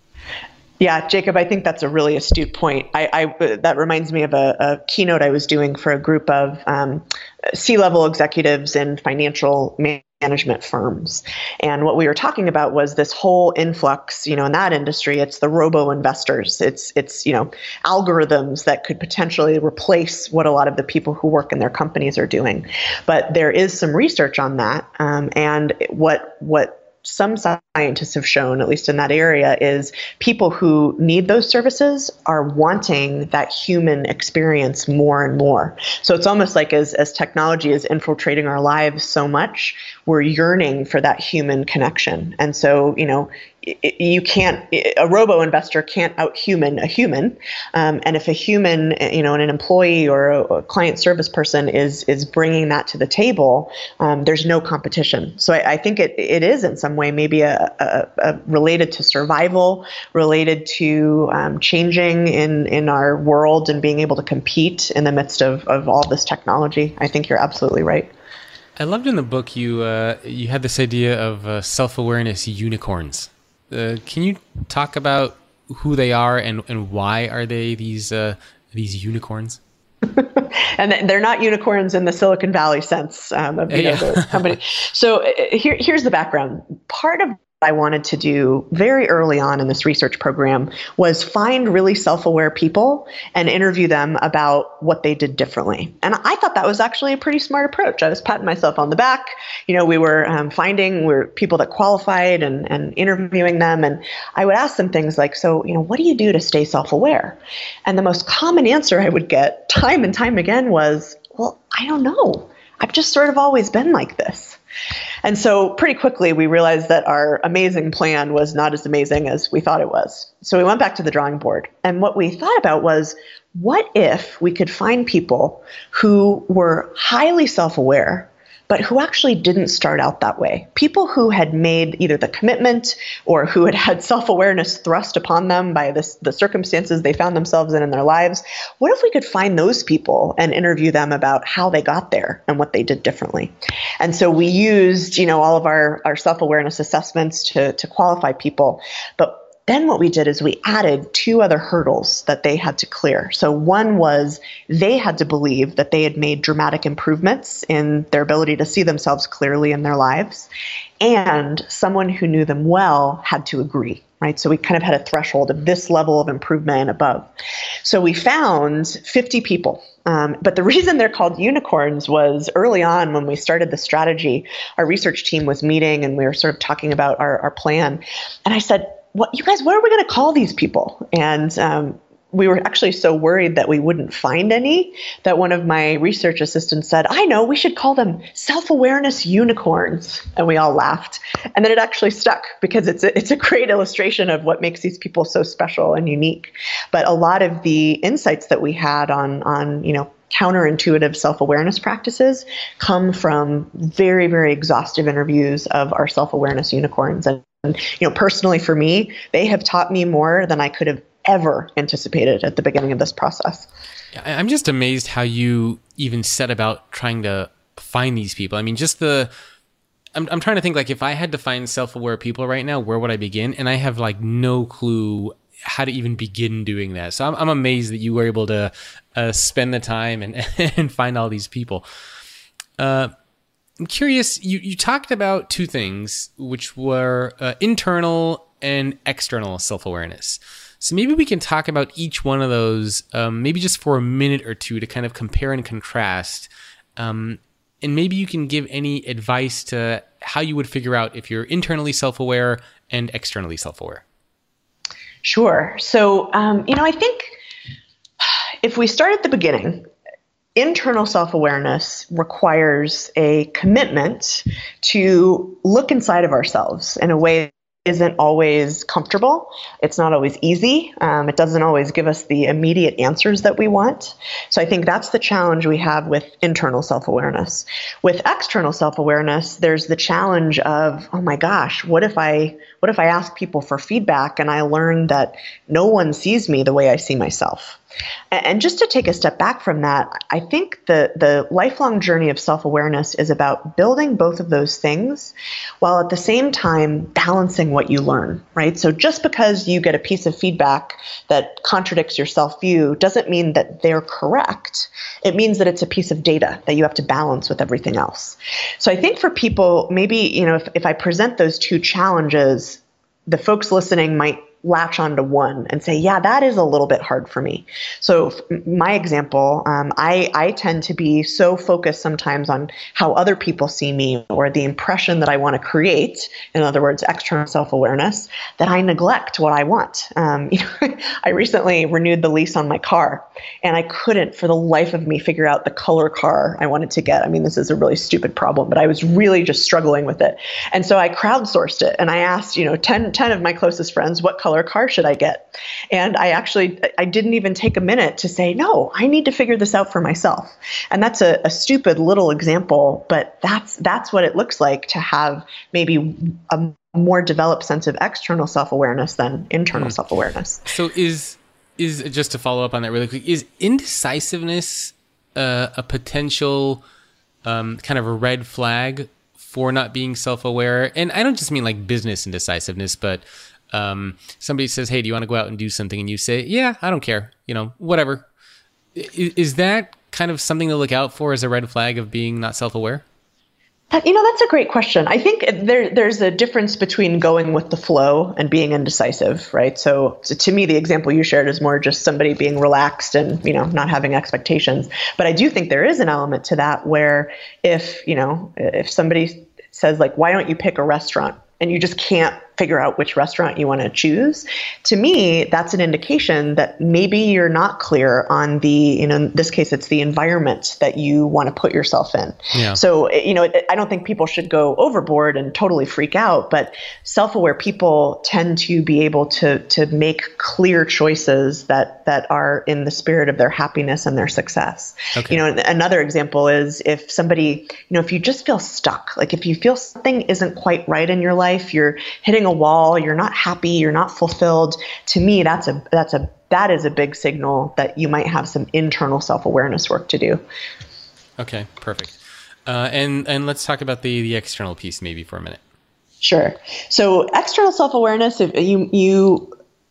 Yeah, Jacob, I think that's a really astute point. I, I that reminds me of a, a keynote I was doing for a group of um, C-level executives in financial management management firms. And what we were talking about was this whole influx, you know, in that industry, it's the robo investors. It's, it's, you know, algorithms that could potentially replace what a lot of the people who work in their companies are doing. But there is some research on that. Um, and what, what, some scientists have shown, at least in that area, is people who need those services are wanting that human experience more and more. So it's almost like as, as technology is infiltrating our lives so much, we're yearning for that human connection. And so, you know, you can't, a robo investor can't out-human a human. Um, and if a human, you know, an employee or a, a client service person is is bringing that to the table, um, there's no competition. So I, I think it it is in some way maybe a, a, a related to survival, related to um, changing in, in our world and being able to compete in the midst of, of all this technology. I think you're absolutely right. I loved in the book you uh, you had this idea of uh, self-awareness unicorns. Uh, can you talk about who they are and, and why are they these uh, these unicorns? And they're not unicorns in the Silicon Valley sense um, of you yeah. know, the company. So uh, here, here's the background. Part of I wanted to do very early on in this research program was find really self-aware people and interview them about what they did differently. And I thought that was actually a pretty smart approach. I was patting myself on the back. You know, we were um, finding we were people that qualified and, and interviewing them. And I would ask them things like, so, you know, what do you do to stay self-aware? And the most common answer I would get time and time again was, well, I don't know. I've just sort of always been like this. And so pretty quickly, we realized that our amazing plan was not as amazing as we thought it was. So we went back to the drawing board. And what we thought about was, what if we could find people who were highly self-aware, but who actually didn't start out that way? People who had made either the commitment or who had had self-awareness thrust upon them by this, the circumstances they found themselves in in their lives. What if we could find those people and interview them about how they got there and what they did differently? And so we used, you know, all of our, our self-awareness assessments to, to qualify people. But then what we did is we added two other hurdles that they had to clear. So one was they had to believe that they had made dramatic improvements in their ability to see themselves clearly in their lives. And someone who knew them well had to agree, right? So we kind of had a threshold of this level of improvement and above. So we found fifty people. Um, but the reason they're called unicorns was early on when we started the strategy, our research team was meeting and we were sort of talking about our, our plan. And I said, what, you guys, what are we going to call these people? And um, we were actually so worried that we wouldn't find any that one of my research assistants said, I know, we should call them self-awareness unicorns. And we all laughed. And then it actually stuck because it's a, it's a great illustration of what makes these people so special and unique. But a lot of the insights that we had on, on you know, counterintuitive self-awareness practices come from very, very exhaustive interviews of our self-awareness unicorns. And, you know, personally for me, they have taught me more than I could have ever anticipated at the beginning of this process. I'm just amazed how you even set about trying to find these people. I mean, just the, I'm, I'm trying to think, like, if I had to find self-aware people right now, where would I begin? And I have like no clue how to even begin doing that. So I'm, I'm amazed that you were able to uh, spend the time and, and find all these people. Uh, I'm curious, you, you talked about two things, which were uh, internal and external self-awareness. So maybe we can talk about each one of those, um, maybe just for a minute or two to kind of compare and contrast. Um, and maybe you can give any advice to how you would figure out if you're internally self-aware and externally self-aware. Sure. So, um, you know, I think if we start at the beginning, internal self-awareness requires a commitment to look inside of ourselves in a way that isn't always comfortable. It's not always easy. Um, it doesn't always give us the immediate answers that we want. So I think that's the challenge we have with internal self-awareness. With external self-awareness, there's the challenge of, oh my gosh, what if I, what if I ask people for feedback and I learn that no one sees me the way I see myself? And just to take a step back from that, I think the, the lifelong journey of self-awareness is about building both of those things while at the same time balancing what you learn, right? So just because you get a piece of feedback that contradicts your self-view doesn't mean that they're correct. It means that it's a piece of data that you have to balance with everything else. So I think for people, maybe, you know, if, if I present those two challenges, the folks listening might latch onto one and say, yeah, that is a little bit hard for me. So my example, um, I, I tend to be so focused sometimes on how other people see me or the impression that I want to create, in other words, external self-awareness, that I neglect what I want. Um, you know, I recently renewed the lease on my car, and I couldn't for the life of me figure out the color car I wanted to get. I mean, this is a really stupid problem, but I was really just struggling with it. And so I crowdsourced it, and I asked, you know, ten, ten of my closest friends, what color car should I get? And I actually, I didn't even take a minute to say, no, I need to figure this out for myself. And that's a, a stupid little example, but that's, that's what it looks like to have maybe a more developed sense of external self-awareness than internal mm. self-awareness. So is, is just to follow up on that really quick, is indecisiveness uh, a potential um, kind of a red flag for not being self-aware? And I don't just mean like business indecisiveness, but Um, somebody says, hey, do you want to go out and do something? And you say, yeah, I don't care, you know, whatever. Is, is that kind of something to look out for as a red flag of being not self-aware? You know, that's a great question. I think there, there's a difference between going with the flow and being indecisive, right? So, so to me, the example you shared is more just somebody being relaxed and, you know, not having expectations. But I do think there is an element to that where if, you know, if somebody says like, why don't you pick a restaurant? And you just can't figure out which restaurant you want to choose. To me, that's an indication that maybe you're not clear on the, you know, in this case, it's the environment that you want to put yourself in. Yeah. So, you know, I don't think people should go overboard and totally freak out, but self-aware people tend to be able to, to make clear choices that, that are in the spirit of their happiness and their success. Okay. You know, another example is if somebody, you know, if you just feel stuck, like if you feel something isn't quite right in your life, you're hitting a wall, you're not happy, you're not fulfilled. To me, that's a that's a that is a big signal that you might have some internal self-awareness work to do. Okay, perfect. Uh, and and let's talk about the the external piece maybe for a minute. Sure. So external self-awareness, if you you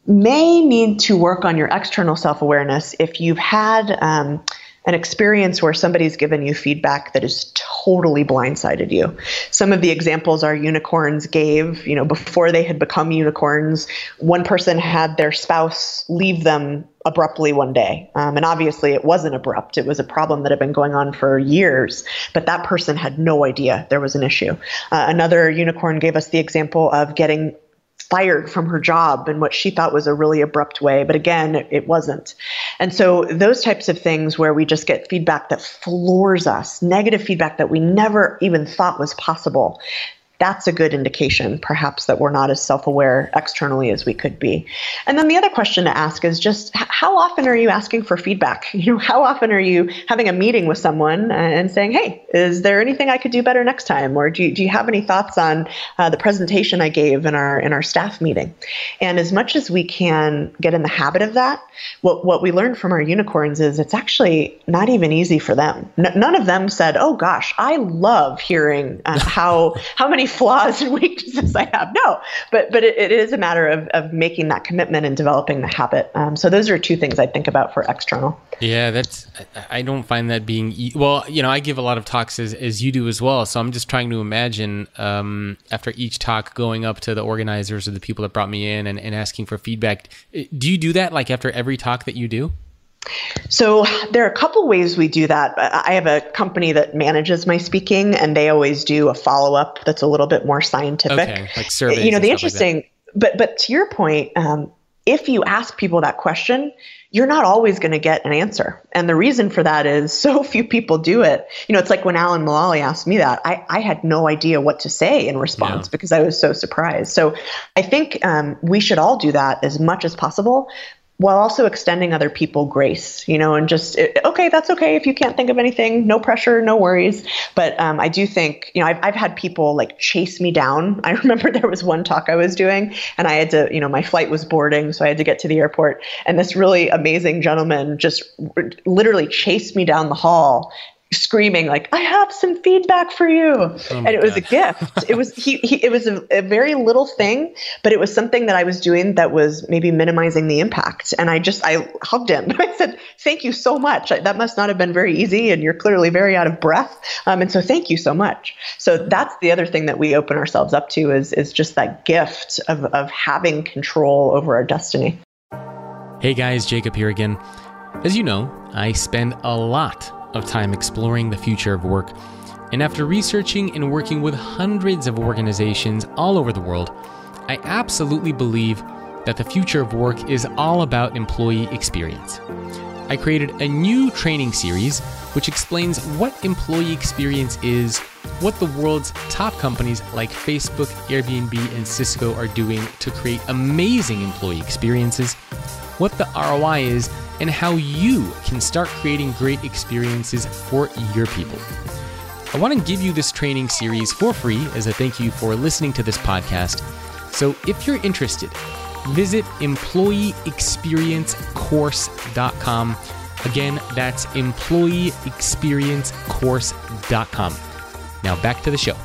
may need to work on your external self-awareness if you've had um, an experience where somebody's given you feedback that has totally blindsided you. Some of the examples our unicorns gave, you know, before they had become unicorns, one person had their spouse leave them abruptly one day. Um, and obviously it wasn't abrupt. It was a problem that had been going on for years, but that person had no idea there was an issue. Uh, another unicorn gave us the example of getting fired from her job in what she thought was a really abrupt way. But again, it, it wasn't. And so those types of things where we just get feedback that floors us, negative feedback that we never even thought was possible, that's a good indication, perhaps, that we're not as self-aware externally as we could be. And then the other question to ask is just, how often are you asking for feedback? You know, how often are you having a meeting with someone and saying, hey, is there anything I could do better next time? Or do you, do you have any thoughts on uh, the presentation I gave in our in our staff meeting? And as much as we can get in the habit of that, what, what we learned from our unicorns is it's actually not even easy for them. N- none of them said, oh gosh, I love hearing uh, how how many flaws and weaknesses I have. No, but but it, it is a matter of, of making that commitment and developing the habit. Um, so those are two things I think about for external. Yeah, that's, I don't find that being, e- well, you know, I give a lot of talks as, as you do as well. So I'm just trying to imagine um, after each talk going up to the organizers or the people that brought me in and, and asking for feedback. Do you do that like after every talk that you do? So there are a couple ways we do that. I have a company that manages my speaking, and they always do a follow-up that's a little bit more scientific. Okay, like surveys. You know, the and stuff interesting, like but but to your point, um, if you ask people that question, you're not always going to get an answer. And the reason for that is so few people do it. You know, it's like when Alan Mulally asked me that, I, I had no idea what to say in response yeah. because I was so surprised. So I think um, we should all do that as much as possible. while also extending other people grace, you know, and just, okay, that's okay. If you can't think of anything, no pressure, no worries. But um, I do think, you know, I've, I've had people like chase me down. I remember there was one talk I was doing and I had to, you know, my flight was boarding, so I had to get to the airport. And this really amazing gentleman just r- literally chased me down the hall, screaming like, I have some feedback for you. Oh and it was God. a gift. It was, he, he it was a, a very little thing, but it was something that I was doing that was maybe minimizing the impact. And I just, I hugged him. I said, thank you so much. That must not have been very easy. And you're clearly very out of breath. Um, and so thank you so much. So that's the other thing that we open ourselves up to is, is just that gift of, of having control over our destiny. Hey guys, Jacob here again. As you know, I spend a lot of time exploring the future of work. And after researching and working with hundreds of organizations all over the world, I absolutely believe that the future of work is all about employee experience. I created a new training series which explains what employee experience is, what the world's top companies like Facebook, Airbnb, and Cisco are doing to create amazing employee experiences, what the R O I is, and how you can start creating great experiences for your people. I want to give you this training series for free as a thank you for listening to this podcast. So if you're interested, visit employee experience course dot com. Again, that's employee experience course dot com. Now back to the show.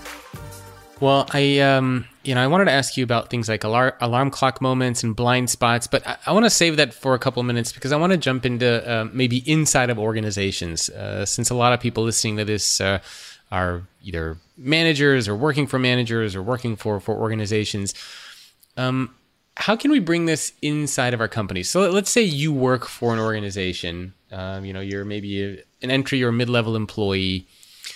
Well, I um, you know, I wanted to ask you about things like alarm, alarm clock moments and blind spots, but I, I want to save that for a couple of minutes because I want to jump into uh, maybe inside of organizations, uh, since a lot of people listening to this uh, are either managers or working for managers or working for for organizations. Um, how can we bring this inside of our companies? So let's say you work for an organization. Um, you know, you're maybe a, an entry or mid-level employee.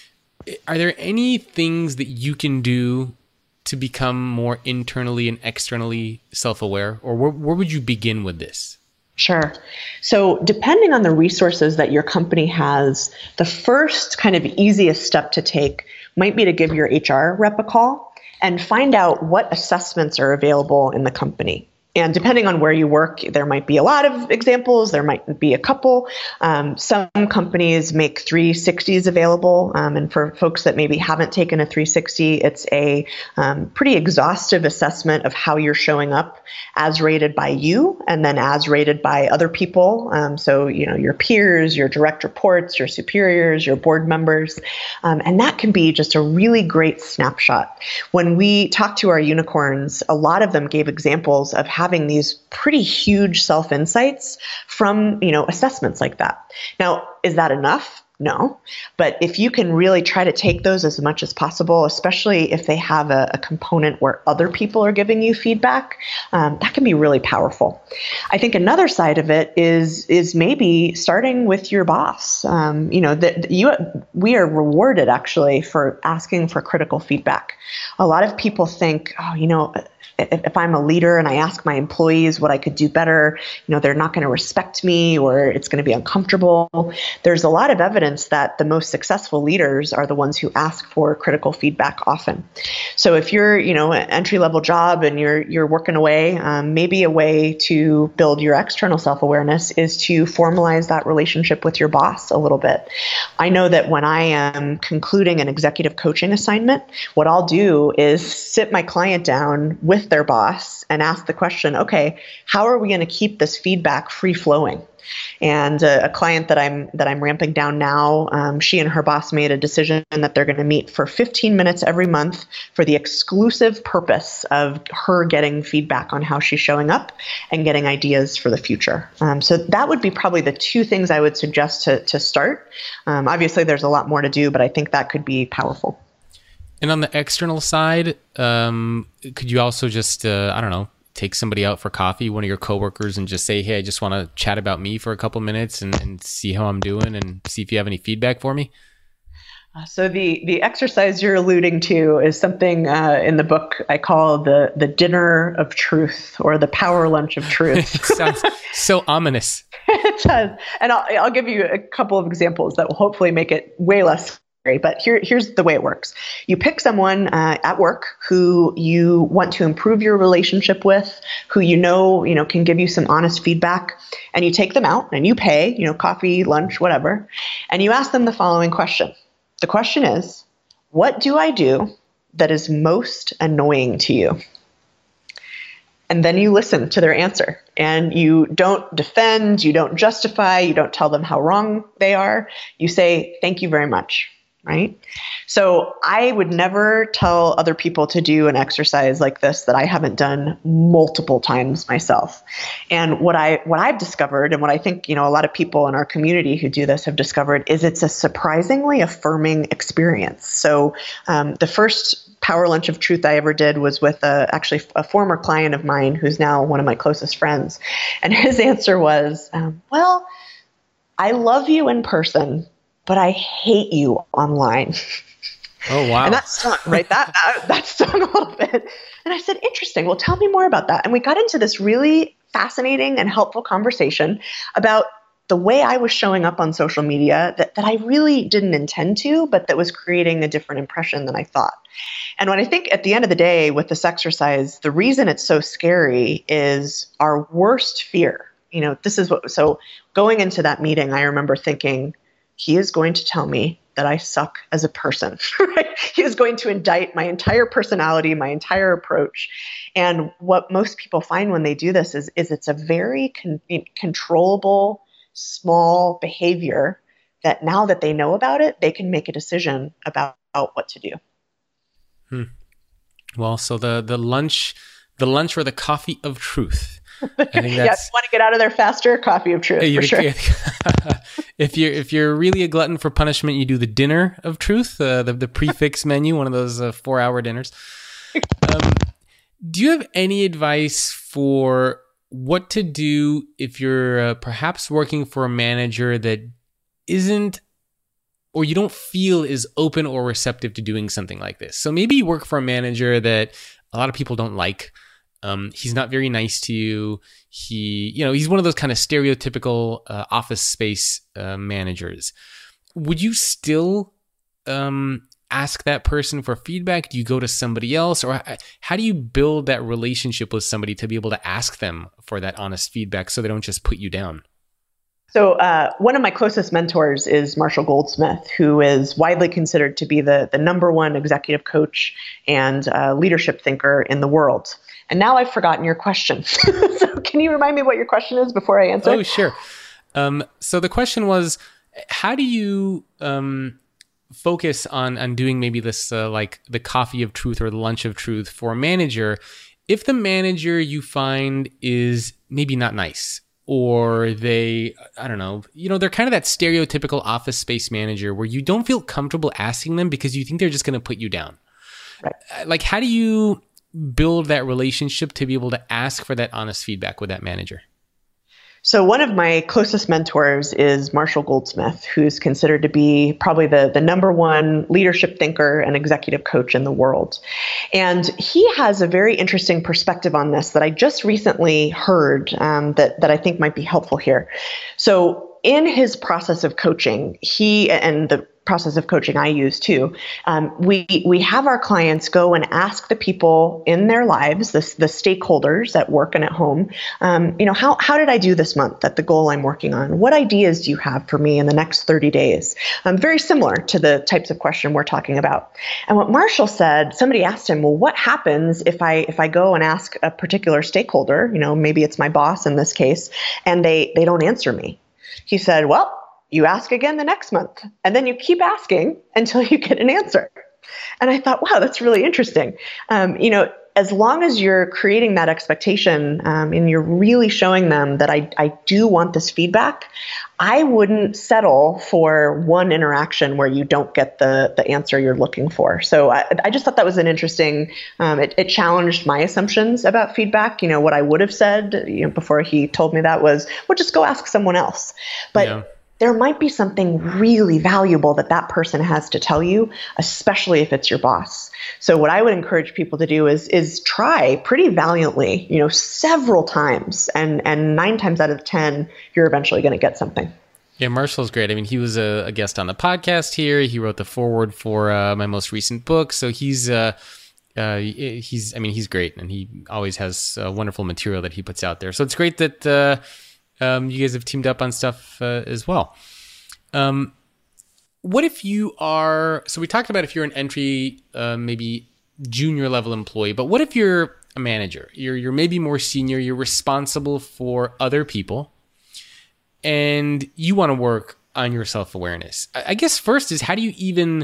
Are there any things that you can do to become more internally and externally self-aware? Or where, where would you begin with this? Sure. So depending on the resources that your company has, the first kind of easiest step to take might be to give your H R rep a call and find out what assessments are available in the company. And depending on where you work, there might be a lot of examples. There might be a couple. Um, some companies make three sixties available. Um, and for folks that maybe haven't taken a three sixty, it's a um, pretty exhaustive assessment of how you're showing up as rated by you and then as rated by other people. Um, so, you know, your peers, your direct reports, your superiors, your board members. Um, and that can be just a really great snapshot. When we talked to our unicorns, a lot of them gave examples of having these pretty huge self-insights from, you know, assessments like that. Now, is that enough? No. But if you can really try to take those as much as possible, especially if they have a, a component where other people are giving you feedback, um, that can be really powerful. I think another side of it is is maybe starting with your boss. Um, you know, that you we are rewarded actually for asking for critical feedback. A lot of people think, oh, you know, if, if I'm a leader and I ask my employees what I could do better, you know, they're not going to respect me or it's going to be uncomfortable. There's a lot of evidence that the most successful leaders are the ones who ask for critical feedback often. So if you're, you know, an entry-level job and you're you're working away, um, maybe a way to build your external self-awareness is to formalize that relationship with your boss a little bit. I know that when I am concluding an executive coaching assignment, what I'll do is sit my client down with their boss and ask the question, okay, how are we going to keep this feedback free-flowing? And a, a client that I'm that I'm ramping down now, um, she and her boss made a decision that they're going to meet for fifteen minutes every month for the exclusive purpose of her getting feedback on how she's showing up and getting ideas for the future. Um, so that would be probably the two things I would suggest to to start. Um, obviously, there's a lot more to do, but I think that could be powerful. And on the external side, um, could you also just, uh, I don't know, take somebody out for coffee, one of your coworkers, and just say, hey, I just want to chat about me for a couple minutes and, and see how I'm doing and see if you have any feedback for me? Uh, so the the exercise you're alluding to is something uh, in the book I call the the dinner of truth or the power lunch of truth. It sounds so ominous. It does. And I'll, I'll give you a couple of examples that will hopefully make it way less but here, here's the way it works. You pick someone uh, at work who you want to improve your relationship with, who you know, you know, can give you some honest feedback, and you take them out and you pay, you know, coffee, lunch, whatever, and you ask them the following question. The question is, what do I do that is most annoying to you? And then you listen to their answer, and you don't defend, you don't justify, you don't tell them how wrong they are. You say, thank you very much, right? So I would never tell other people to do an exercise like this that I haven't done multiple times myself. And what I what I've discovered, and what I think, you know, a lot of people in our community who do this have discovered, is it's a surprisingly affirming experience. So um, the first Power Lunch of Truth I ever did was with a, actually a former client of mine who's now one of my closest friends. And his answer was, um, well, I love you in person, but I hate you online. Oh, wow. And that stung, right? That, that, that stung a little bit. And I said, interesting. Well, tell me more about that. And we got into this really fascinating and helpful conversation about the way I was showing up on social media that, that I really didn't intend to, but that was creating a different impression than I thought. And what I think at the end of the day with this exercise, the reason it's so scary is our worst fear. You know, this is what, so going into that meeting, I remember thinking, he is going to tell me that I suck as a person, right? He is going to indict my entire personality, my entire approach. And what most people find when they do this is, is it's a very con- controllable, small behavior that now that they know about it, they can make a decision about, about what to do. Hmm. Well, so the, the lunch, the lunch or the coffee of truth. I think that's, yeah, if you want to get out of there faster, coffee of truth, for sure. if you're if you're really a glutton for punishment, you do the dinner of truth, uh, the the prefix menu, one of those uh, four hour dinners. Um, do you have any advice for what to do if you're uh, perhaps working for a manager that isn't, or you don't feel is open or receptive to doing something like this? So maybe you work for a manager that a lot of people don't like. Um, he's not very nice to you. He, you know, he's one of those kind of stereotypical uh, office space uh, managers. Would you still um, ask that person for feedback? Do you go to somebody else? Or how do you build that relationship with somebody to be able to ask them for that honest feedback so they don't just put you down? So uh, one of my closest mentors is Marshall Goldsmith, who is widely considered to be the, the number one executive coach and uh, leadership thinker in the world. And now I've forgotten your question. So can you remind me what your question is before I answer? Oh, sure. Um, so the question was, how do you um, focus on, on doing maybe this, uh, like the coffee of truth or the lunch of truth for a manager, if the manager you find is maybe not nice, or they, I don't know, you know, they're kind of that stereotypical office space manager where you don't feel comfortable asking them because you think they're just going to put you down. Right. Like, how do you build that relationship to be able to ask for that honest feedback with that manager? So one of my closest mentors is Marshall Goldsmith, who's considered to be probably the, the number one leadership thinker and executive coach in the world. And he has a very interesting perspective on this that I just recently heard um, that, that I think might be helpful here. So in his process of coaching, he and the process of coaching I use too, um, we we have our clients go and ask the people in their lives, the, the stakeholders at work and at home, um, you know, how, how did I do this month at the goal I'm working on? What ideas do you have for me in the next thirty days? Um, very similar to the types of question we're talking about. And what Marshall said, somebody asked him, well, what happens if I if I go and ask a particular stakeholder, you know, maybe it's my boss in this case, and they they don't answer me? He said, well, you ask again the next month, and then you keep asking until you get an answer. And I thought, wow, that's really interesting. Um, you know, as long as you're creating that expectation um, and you're really showing them that I, I do want this feedback, I wouldn't settle for one interaction where you don't get the, the answer you're looking for. So I, I just thought that was an interesting, um, it, it challenged my assumptions about feedback. You know, what I would have said, you know, before he told me that was, well, just go ask someone else. But yeah. There might be something really valuable that that person has to tell you, especially if it's your boss. So what I would encourage people to do is is try pretty valiantly, you know, several times, and and nine times out of ten, you're eventually going to get something. Yeah, Marshall's great. I mean, he was a, a guest on the podcast here. He wrote the foreword for uh, my most recent book. So he's, uh, uh, he's, I mean, he's great, and he always has uh, wonderful material that he puts out there. So it's great that uh, um, you guys have teamed up on stuff uh, as well. Um, what if you are? So we talked about if you're an entry, uh, maybe junior level employee, but what if you're a manager? You're you're maybe more senior. You're responsible for other people, and you want to work on your self-awareness. I guess first is, how do you even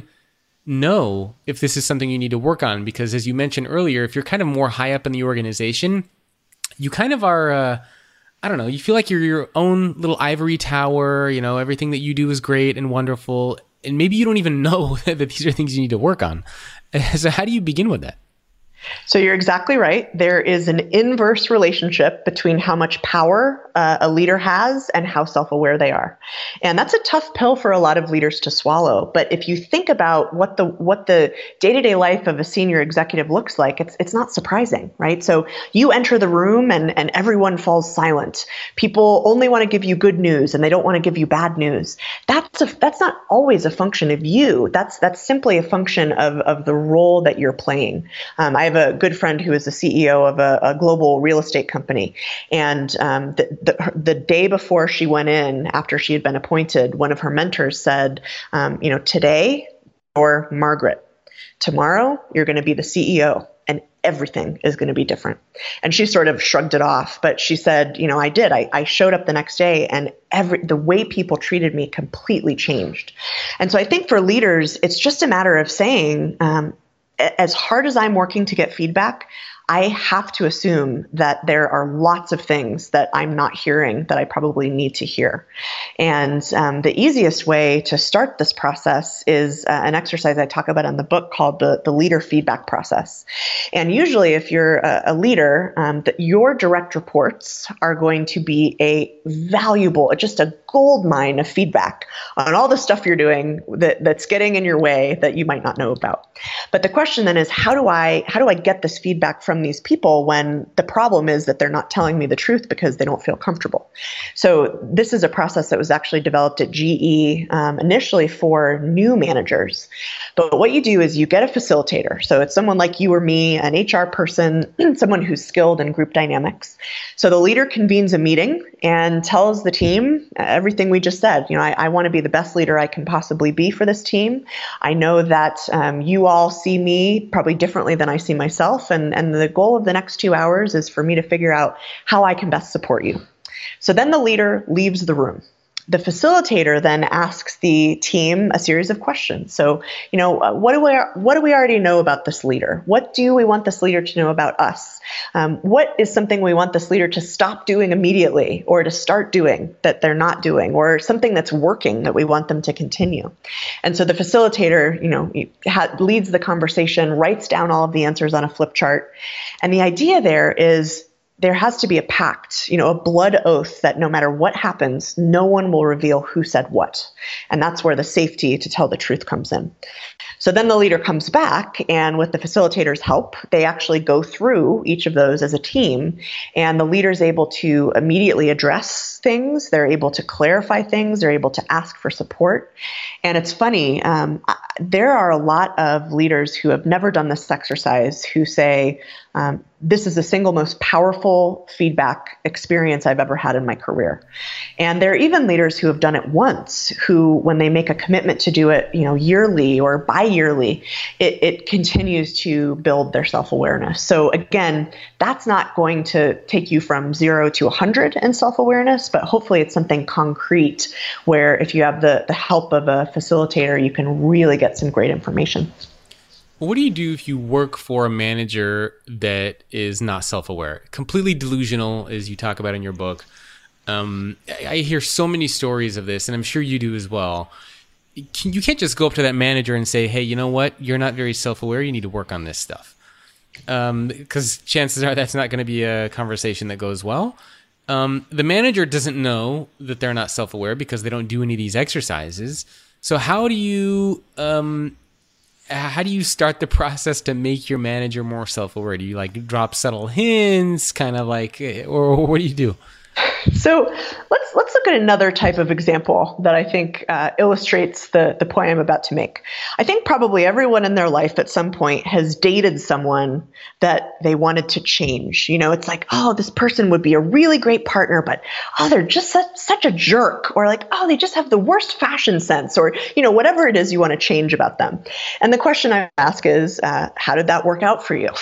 know if this is something you need to work on? Because as you mentioned earlier, if you're kind of more high up in the organization, you kind of are, uh, I don't know, you feel like you're your own little ivory tower, you know, everything that you do is great and wonderful, and maybe you don't even know that these are things you need to work on. So how do you begin with that? So you're exactly right. There is an inverse relationship between how much power uh, a leader has and how self-aware they are. And that's a tough pill for a lot of leaders to swallow. But if you think about what the what the day-to-day life of a senior executive looks like, it's it's not surprising, right? So you enter the room and, and everyone falls silent. People only want to give you good news and they don't want to give you bad news. That's a, that's not always a function of you. That's that's simply a function of, of the role that you're playing. Um, I have a good friend who is the C E O of a, a global real estate company. And um, the, the, the day before she went in, after she had been appointed, one of her mentors said, um, you know, today you're Margaret. Tomorrow you're going to be the C E O and everything is going to be different. And she sort of shrugged it off. But she said, you know, I did. I, I showed up the next day and every the way people treated me completely changed. And so I think for leaders, it's just a matter of saying, um, as hard as I'm working to get feedback, I have to assume that there are lots of things that I'm not hearing that I probably need to hear. And um, the easiest way to start this process is uh, an exercise I talk about in the book called the, the leader feedback process. And usually if you're a, a leader, um, that your direct reports are going to be a valuable, just a gold mine of feedback on all the stuff you're doing that, that's getting in your way that you might not know about. But the question then is, how do I how do I get this feedback from these people when the problem is that they're not telling me the truth because they don't feel comfortable? So this is a process that was actually developed at G E um, initially for new managers. But what you do is you get a facilitator. So it's someone like you or me, an H R person, someone who's skilled in group dynamics. So the leader convenes a meeting and tells the team everything we just said. You know, I, I want to be the best leader I can possibly be for this team. I know that um, you all see me probably differently than I see myself. And, and the goal of the next two hours is for me to figure out how I can best support you. So then the leader leaves the room. The facilitator then asks the team a series of questions. So, you know, uh, what do we what do we already know about this leader? What do we want this leader to know about us? Um, what is something we want this leader to stop doing immediately or to start doing that they're not doing, or something that's working that we want them to continue? And so the facilitator, you know, ha- leads the conversation, writes down all of the answers on a flip chart. And the idea there is, there has to be a pact, you know, a blood oath that no matter what happens, no one will reveal who said what. And that's where the safety to tell the truth comes in. So then the leader comes back, and with the facilitator's help, they actually go through each of those as a team, and the leader's able to immediately address things. They're able to clarify things. They're able to ask for support. And it's funny, um, there are a lot of leaders who have never done this exercise who say, um, this is the single most powerful feedback experience I've ever had in my career. And there are even leaders who have done it once, who, when they make a commitment to do it, you know, yearly or bi-yearly, it, it continues to build their self-awareness. So again, that's not going to take you from zero to one hundred in self-awareness, but hopefully it's something concrete where if you have the, the help of a facilitator, you can really get some great information. What do you do if you work for a manager that is not self-aware, completely delusional, as you talk about in your book? Um, I hear so many stories of this, and I'm sure you do as well. You can't just go up to that manager and say, hey, you know what? You're not very self-aware. You need to work on this stuff. Um, because chances are that's not going to be a conversation that goes well. Um, the manager doesn't know that they're not self-aware because they don't do any of these exercises. So how do you... Um, How do you start the process to make your manager more self-aware? Do you like drop subtle hints, kind of like, or what do you do? So let's let's look at another type of example that I think uh, illustrates the, the point I'm about to make. I think probably everyone in their life at some point has dated someone that they wanted to change. You know, it's like, oh, this person would be a really great partner, but oh, they're just such, such a jerk, or like, oh, they just have the worst fashion sense, or, you know, whatever it is you want to change about them. And the question I ask is, uh, how did that work out for you?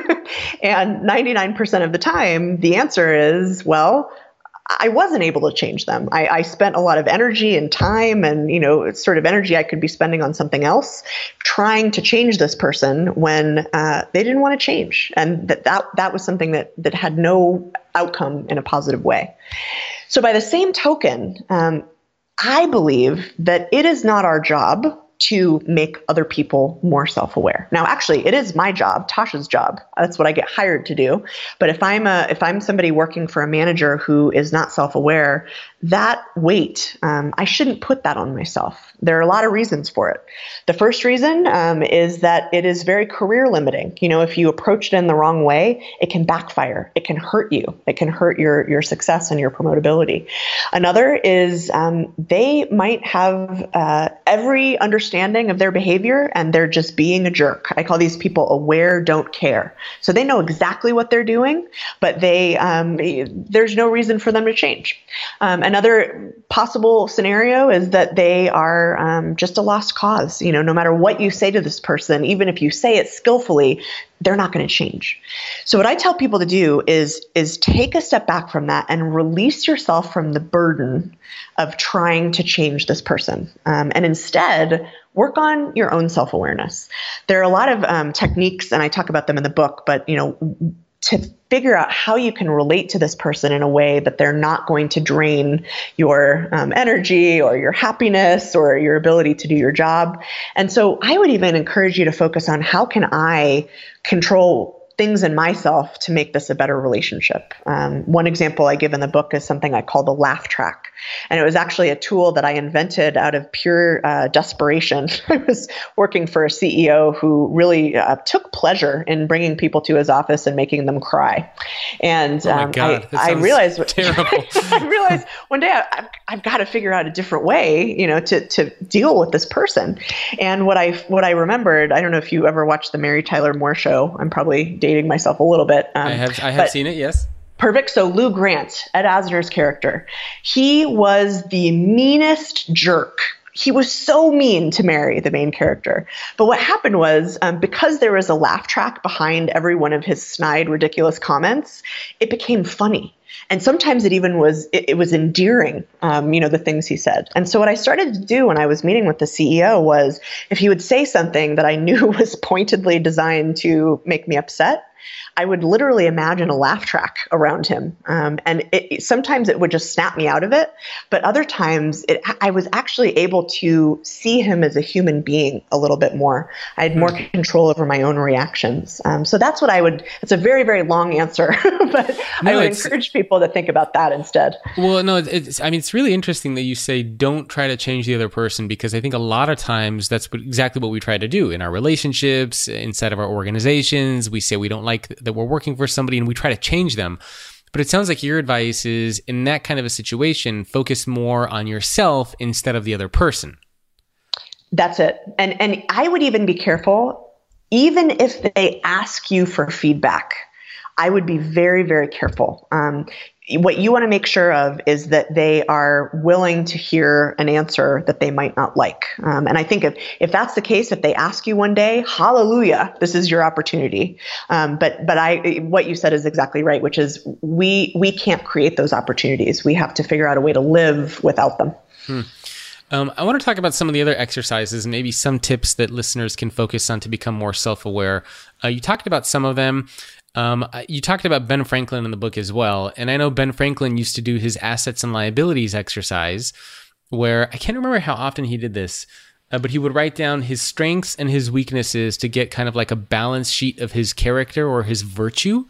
And ninety-nine percent of the time, the answer is, well, I wasn't able to change them. I, I spent a lot of energy and time and, you know, it's sort of energy I could be spending on something else trying to change this person when uh, they didn't want to change. And that, that that was something that that had no outcome in a positive way. So by the same token, um, I believe that it is not our job to make other people more self-aware. Now, actually, it is my job, Tasha's job. That's what I get hired to do. But if I'm a, if I'm somebody working for a manager who is not self-aware, that weight, um, I shouldn't put that on myself. There are a lot of reasons for it. The first reason um, is that it is very career limiting. You know, if you approach it in the wrong way, it can backfire. It can hurt you. It can hurt your, your success and your promotability. Another is um, they might have uh, every understanding of their behavior and they're just being a jerk. I call these people aware, don't care. So they know exactly what they're doing, but they um, there's no reason for them to change. Um, another possible scenario is that they are um, just a lost cause. You know, no matter what you say to this person, even if you say it skillfully, they're not going to change. So what I tell people to do is, is take a step back from that and release yourself from the burden of trying to change this person. Um, and instead, work on your own self-awareness. There are a lot of um, techniques, and I talk about them in the book, but, you know, to figure out how you can relate to this person in a way that they're not going to drain your um, energy or your happiness or your ability to do your job. And so I would even encourage you to focus on how can I control things in myself to make this a better relationship. Um, one example I give in the book is something I call the laugh track. And it was actually a tool that I invented out of pure uh, desperation. I was working for a C E O who really uh, took pleasure in bringing people to his office and making them cry. And oh my um, God, I, I realized, terrible. I realized one day I, I've, I've got to figure out a different way, you know, to to deal with this person. And what I what I remembered, I don't know if you ever watched the Mary Tyler Moore Show. I'm probably dating myself a little bit. Um, I have I have seen it. Yes. Perfect. So Lou Grant, Ed Asner's character, he was the meanest jerk. He was so mean to Mary, the main character. But what happened was, um, because there was a laugh track behind every one of his snide, ridiculous comments, it became funny. And sometimes it even was, it, it was endearing, um, you know, the things he said. And so what I started to do when I was meeting with the C E O was, if he would say something that I knew was pointedly designed to make me upset, I would literally imagine a laugh track around him. Um, and it, it, sometimes it would just snap me out of it. But other times it, I was actually able to see him as a human being a little bit more. I had more mm. control over my own reactions. Um, so that's what I would, it's a very, very long answer, but no, I would encourage people to think about that instead. Well, no, it's, I mean, it's really interesting that you say, don't try to change the other person, because I think a lot of times that's what, exactly what we try to do in our relationships, inside of our organizations. We say we don't like that we're working for somebody and we try to change them. But it sounds like your advice is, in that kind of a situation, focus more on yourself instead of the other person. That's it. And and I would even be careful, even if they ask you for feedback, I would be very, very careful. Um, what you want to make sure of is that they are willing to hear an answer that they might not like. Um, and I think if, if that's the case, if they ask you one day, hallelujah, this is your opportunity. Um, but but I what you said is exactly right, which is we we can't create those opportunities. We have to figure out a way to live without them. Hmm. Um, I want to talk about some of the other exercises and maybe some tips that listeners can focus on to become more self-aware. Uh, you talked about some of them. Um, you talked about Ben Franklin in the book as well. And I know Ben Franklin used to do his assets and liabilities exercise, where I can't remember how often he did this, uh, but he would write down his strengths and his weaknesses to get kind of like a balance sheet of his character or his virtue.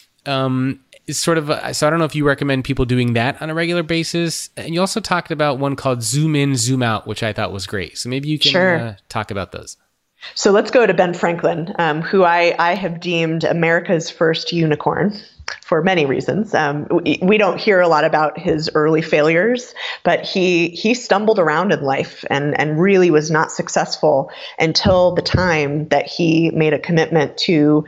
Um, it's sort of, a, so I don't know if you recommend people doing that on a regular basis. And you also talked about one called Zoom In, Zoom Out, which I thought was great. So maybe you can sure. uh, talk about those. So let's go to Ben Franklin, um, who I, I have deemed America's first unicorn for many reasons. Um, we, we don't hear a lot about his early failures, but he he stumbled around in life and, and really was not successful until the time that he made a commitment to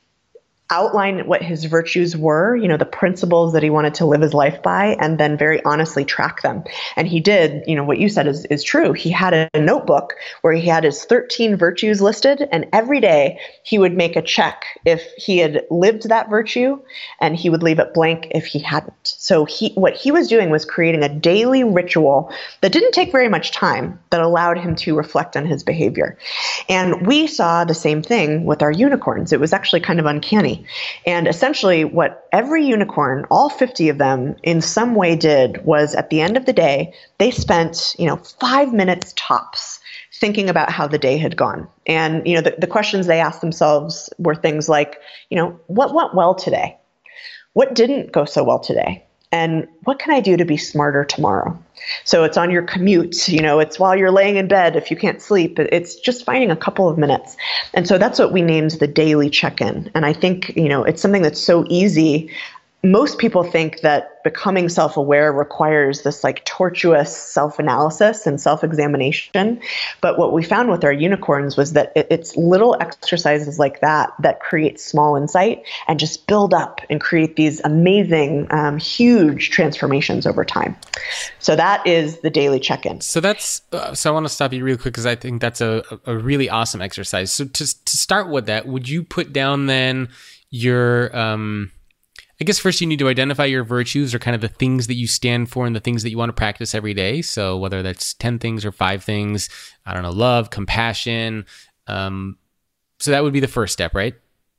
outline what his virtues were, you know, the principles that he wanted to live his life by, and then very honestly track them. And he did, you know, what you said is, is true. He had a notebook where he had his thirteen virtues listed, and every day he would make a check if he had lived that virtue, and he would leave it blank if he hadn't. So he, what he was doing was creating a daily ritual that didn't take very much time, that allowed him to reflect on his behavior. And we saw the same thing with our unicorns. It was actually kind of uncanny. And essentially what every unicorn, all fifty of them, in some way did was at the end of the day, they spent, you know, five minutes tops thinking about how the day had gone. And, you know, the, the questions they asked themselves were things like, you know, what went well today? What didn't go so well today? And what can I do to be smarter tomorrow? So it's on your commute, you know, it's while you're laying in bed if you can't sleep. It's just finding a couple of minutes. And so that's what we named the daily check-in. And I think, you know, it's something that's so easy. Most people think that becoming self-aware requires this like tortuous self-analysis and self-examination. But what we found with our unicorns was that it's little exercises like that that create small insight and just build up and create these amazing, um, huge transformations over time. So that is the daily check-in. So that's, uh, so I want to stop you real quick because I think that's a, a really awesome exercise. So to, to start with that, would you put down then your, um, I guess first you need to identify your virtues or kind of the things that you stand for and the things that you want to practice every day. So whether that's ten things or five things, I don't know, love, compassion. Um, so that would be the first step, right?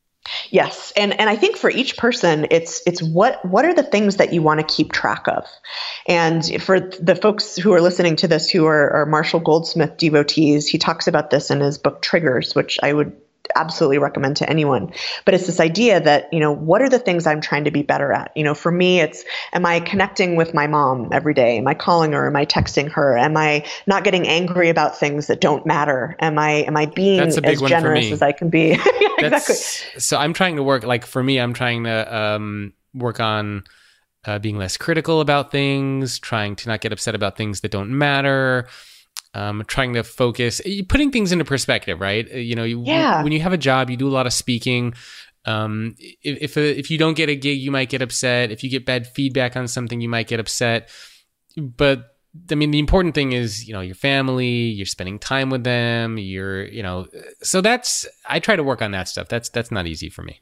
Yes. And and I think for each person, it's it's what what are the things that you want to keep track of? And for the folks who are listening to this who are, are Marshall Goldsmith devotees, he talks about this in his book Triggers, which I would absolutely recommend to anyone. But it's this idea that, you know, what are the things I'm trying to be better at? You know, for me, it's, am I connecting with my mom every day? Am I calling her? Am I texting her? Am I not getting angry about things that don't matter? Am I, am I being as generous as I can be? Yeah, exactly. So I'm trying to work, like for me, I'm trying to um, work on uh, being less critical about things, trying to not get upset about things that don't matter. Um, trying to focus, putting things into perspective, right? You know, you, yeah. when you have a job, you do a lot of speaking. Um, if if, a, if you don't get a gig, you might get upset. If you get bad feedback on something, you might get upset. But I mean, the important thing is, you know, your family, you're spending time with them, you're, you know, so that's, I try to work on that stuff. That's, that's not easy for me.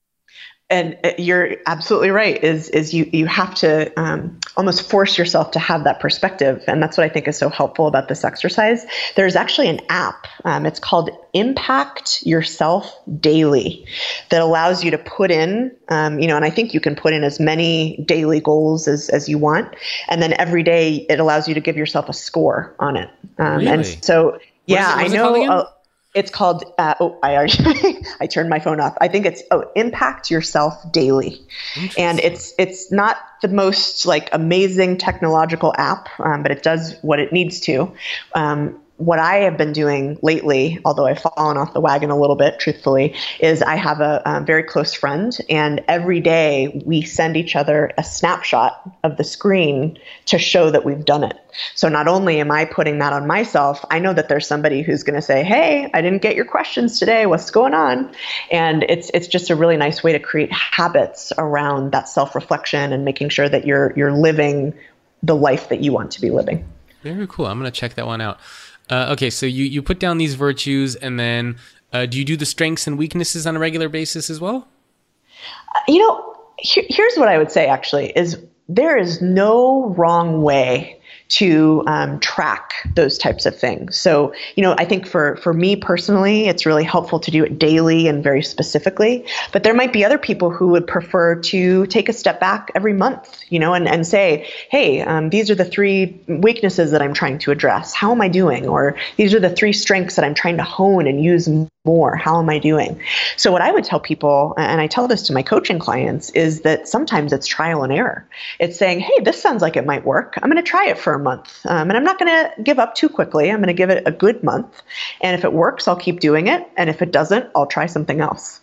And you're absolutely right, is is you, you have to um, almost force yourself to have that perspective. And that's what I think is so helpful about this exercise. There's actually an app. Um, it's called Impact Yourself Daily that allows you to put in, um, you know, and I think you can put in as many daily goals as, as you want. And then every day it allows you to give yourself a score on it. Um, really? And so, yeah, I know. It's called, uh, oh, I already, I turned my phone off. I think it's, oh, Impact Yourself Daily. And it's, it's not the most like amazing technological app, um, but it does what it needs to. Um, what I have been doing lately, although I've fallen off the wagon a little bit, truthfully, is I have a, a very close friend, and every day we send each other a snapshot of the screen to show that we've done it. So not only am I putting that on myself, I know that there's somebody who's going to say, hey, I didn't get your questions today. What's going on? And it's it's just a really nice way to create habits around that self-reflection and making sure that you're you're living the life that you want to be living. Very cool. I'm going to check that one out. Uh, okay, so you, you put down these virtues, and then uh, do you do the strengths and weaknesses on a regular basis as well? Uh, you know, he- here's what I would say, actually, is there is no wrong way to um, track those types of things. So, you know, I think for, for me personally, it's really helpful to do it daily and very specifically. But there might be other people who would prefer to take a step back every month, you know, and, and say, hey, um, these are the three weaknesses that I'm trying to address. How am I doing? Or these are the three strengths that I'm trying to hone and use more. How am I doing? So what I would tell people, and I tell this to my coaching clients, is that sometimes it's trial and error. It's saying, hey, this sounds like it might work. I'm going to try it for a month. Um, and I'm not going to give up too quickly. I'm going to give it a good month. And if it works, I'll keep doing it. And if it doesn't, I'll try something else.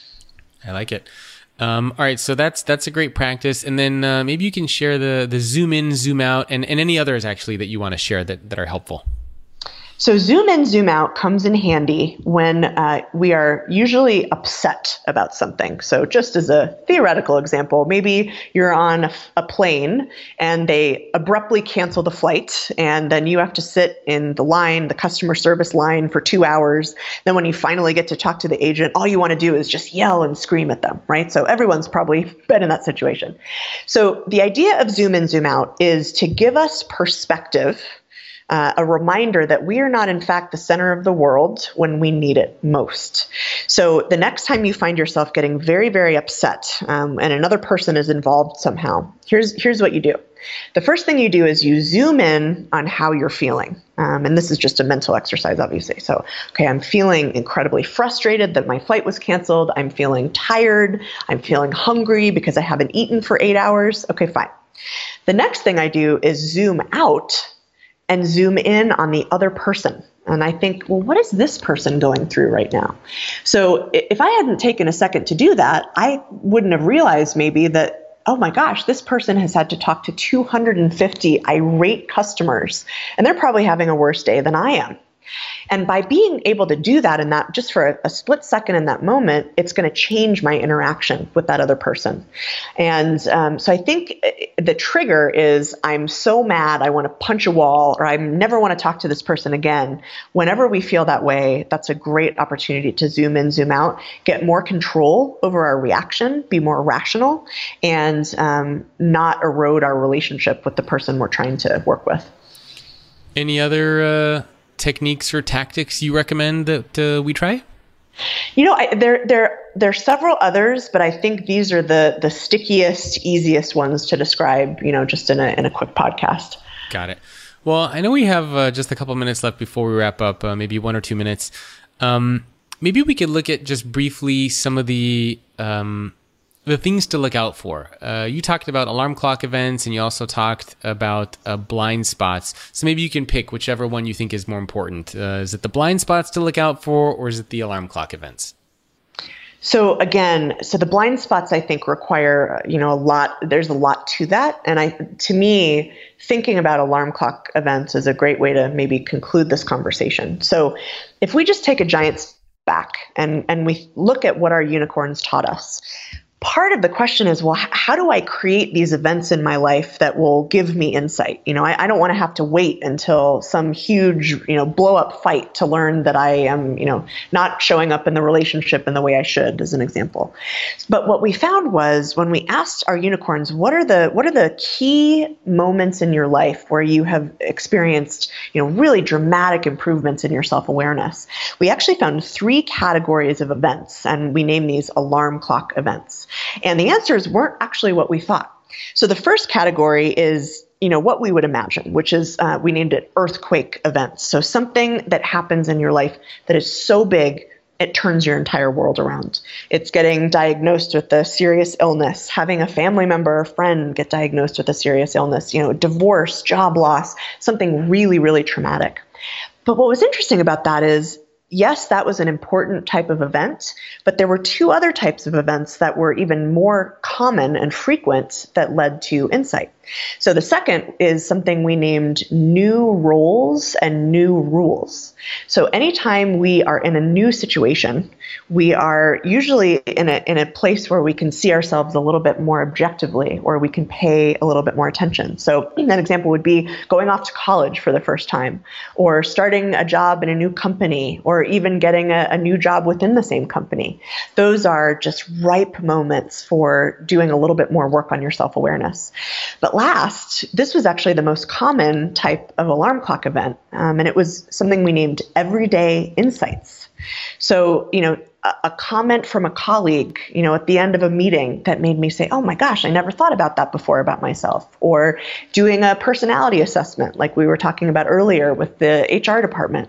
I like it. Um, all right. So that's, that's a great practice. And then uh, maybe you can share the, the zoom in, zoom out, and, and any others actually that you want to share that, that are helpful. So zoom in, zoom out comes in handy when uh, we are usually upset about something. So just as a theoretical example, maybe you're on a, a plane and they abruptly cancel the flight, and then you have to sit in the line, the customer service line, for two hours. Then when you finally get to talk to the agent, all you want to do is just yell and scream at them, right? So everyone's probably been in that situation. So the idea of zoom in, zoom out is to give us perspective, Uh, a reminder that we are not, in fact, the center of the world when we need it most. So the next time you find yourself getting very, very upset um, and another person is involved somehow, here's, here's what you do. The first thing you do is you zoom in on how you're feeling. Um, and this is just a mental exercise, obviously. So, okay, I'm feeling incredibly frustrated that my flight was canceled. I'm feeling tired. I'm feeling hungry because I haven't eaten for eight hours. Okay, fine. The next thing I do is zoom out and zoom in on the other person. And I think, well, what is this person going through right now? So if I hadn't taken a second to do that, I wouldn't have realized maybe that, oh my gosh, this person has had to talk to two hundred fifty irate customers, and they're probably having a worse day than I am. And by being able to do that in that, just for a, a split second in that moment, it's going to change my interaction with that other person. And um, so I think the trigger is I'm so mad, I want to punch a wall, or I never want to talk to this person again. Whenever we feel that way, that's a great opportunity to zoom in, zoom out, get more control over our reaction, be more rational, and um, not erode our relationship with the person we're trying to work with. Any other uh techniques or tactics you recommend that uh, we try? You know, I, there, there, there are several others, but I think these are the the stickiest, easiest ones to describe, you know, just in a in a quick podcast. Got it. Well, I know we have uh, just a couple minutes left before we wrap up, uh, maybe one or two minutes. Um, maybe we could look at just briefly some of the um, the things to look out for. Uh, you talked about alarm clock events, and you also talked about uh, blind spots. So maybe you can pick whichever one you think is more important. Uh, is it the blind spots to look out for, or is it the alarm clock events? So again, so the blind spots, I think, require, you know, a lot, there's a lot to that. And I, to me, thinking about alarm clock events is a great way to maybe conclude this conversation. So if we just take a giant step back and, and we look at what our unicorns taught us, part of the question is, well, how do I create these events in my life that will give me insight? You know, I, I don't want to have to wait until some huge, you know, blow up fight to learn that I am, you know, not showing up in the relationship in the way I should, as an example. But what we found was when we asked our unicorns, what are the, what are the key moments in your life where you have experienced, you know, really dramatic improvements in your self-awareness? We actually found three categories of events, and we named these alarm clock events. And the answers weren't actually what we thought. So the first category is, you know, what we would imagine, which is, uh, we named it earthquake events. So something that happens in your life that is so big, it turns your entire world around. It's getting diagnosed with a serious illness, having a family member or friend get diagnosed with a serious illness, you know, divorce, job loss, something really, really traumatic. But what was interesting about that is, yes, that was an important type of event, but there were two other types of events that were even more common and frequent that led to insight. So the second is something we named new roles and new rules. So anytime we are in a new situation, we are usually in a in a place where we can see ourselves a little bit more objectively, or we can pay a little bit more attention. So an example would be going off to college for the first time, or starting a job in a new company, or even getting a, a new job within the same company. Those are just ripe moments for doing a little bit more work on your self-awareness. But last, this was actually the most common type of alarm clock event, um, and it was something we named everyday insights. So, you know, a, a comment from a colleague, you know, at the end of a meeting that made me say, oh my gosh, I never thought about that before about myself. Or doing a personality assessment like we were talking about earlier with the H R department.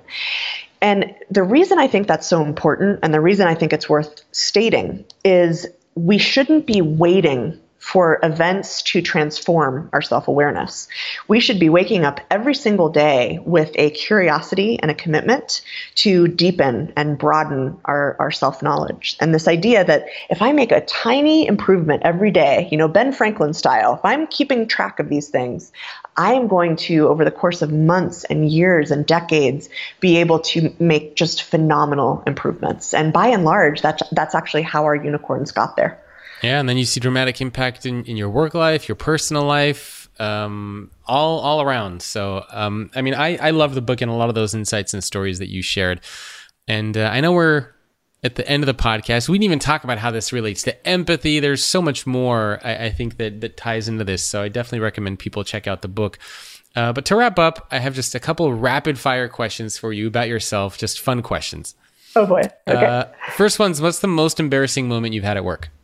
And the reason I think that's so important, and the reason I think it's worth stating, is we shouldn't be waiting for events to transform our self-awareness. We should be waking up every single day with a curiosity and a commitment to deepen and broaden our, our self-knowledge. And this idea that if I make a tiny improvement every day, you know, Ben Franklin style, if I'm keeping track of these things, I am going to, over the course of months and years and decades, be able to make just phenomenal improvements. And by and large, that's, that's actually how our unicorns got there. Yeah, and then you see dramatic impact in, in your work life, your personal life, um, all all around. So, um, I mean, I, I love the book and a lot of those insights and stories that you shared. And uh, I know we're at the end of the podcast. We didn't even talk about how this relates to empathy. There's so much more, I, I think, that, that ties into this. So I definitely recommend people check out the book. Uh, but to wrap up, I have just a couple rapid fire questions for you about yourself, just fun questions. Oh boy. Okay. Uh, first one's, what's the most embarrassing moment you've had at work?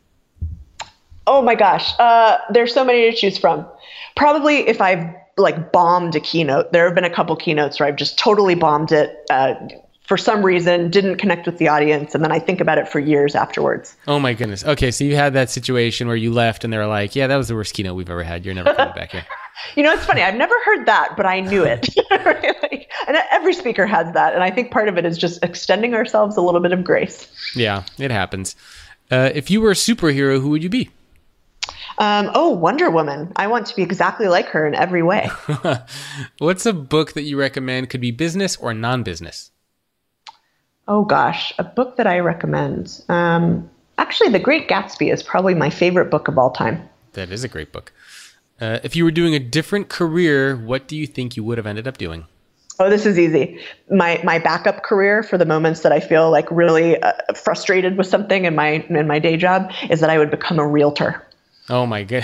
Oh my gosh. Uh, there's so many to choose from. Probably if I've like bombed a keynote. There have been a couple keynotes where I've just totally bombed it uh, for some reason, didn't connect with the audience. And then I think about it for years afterwards. Oh my goodness. Okay. So you had that situation where you left and they're like, yeah, that was the worst keynote we've ever had. You're never coming back here. You know, it's funny. I've never heard that, but I knew it. Like, and every speaker has that. And I think part of it is just extending ourselves a little bit of grace. Yeah, it happens. Uh, if you were a superhero, who would you be? Um, oh, Wonder Woman. I want to be exactly like her in every way. What's a book that you recommend? Could be business or non-business. Oh gosh, a book that I recommend. Um, actually, The Great Gatsby is probably my favorite book of all time. That is a great book. Uh, if you were doing a different career, what do you think you would have ended up doing? Oh, this is easy. My my backup career for the moments that I feel like really uh, frustrated with something in my in my day job is that I would become a realtor. Oh my god.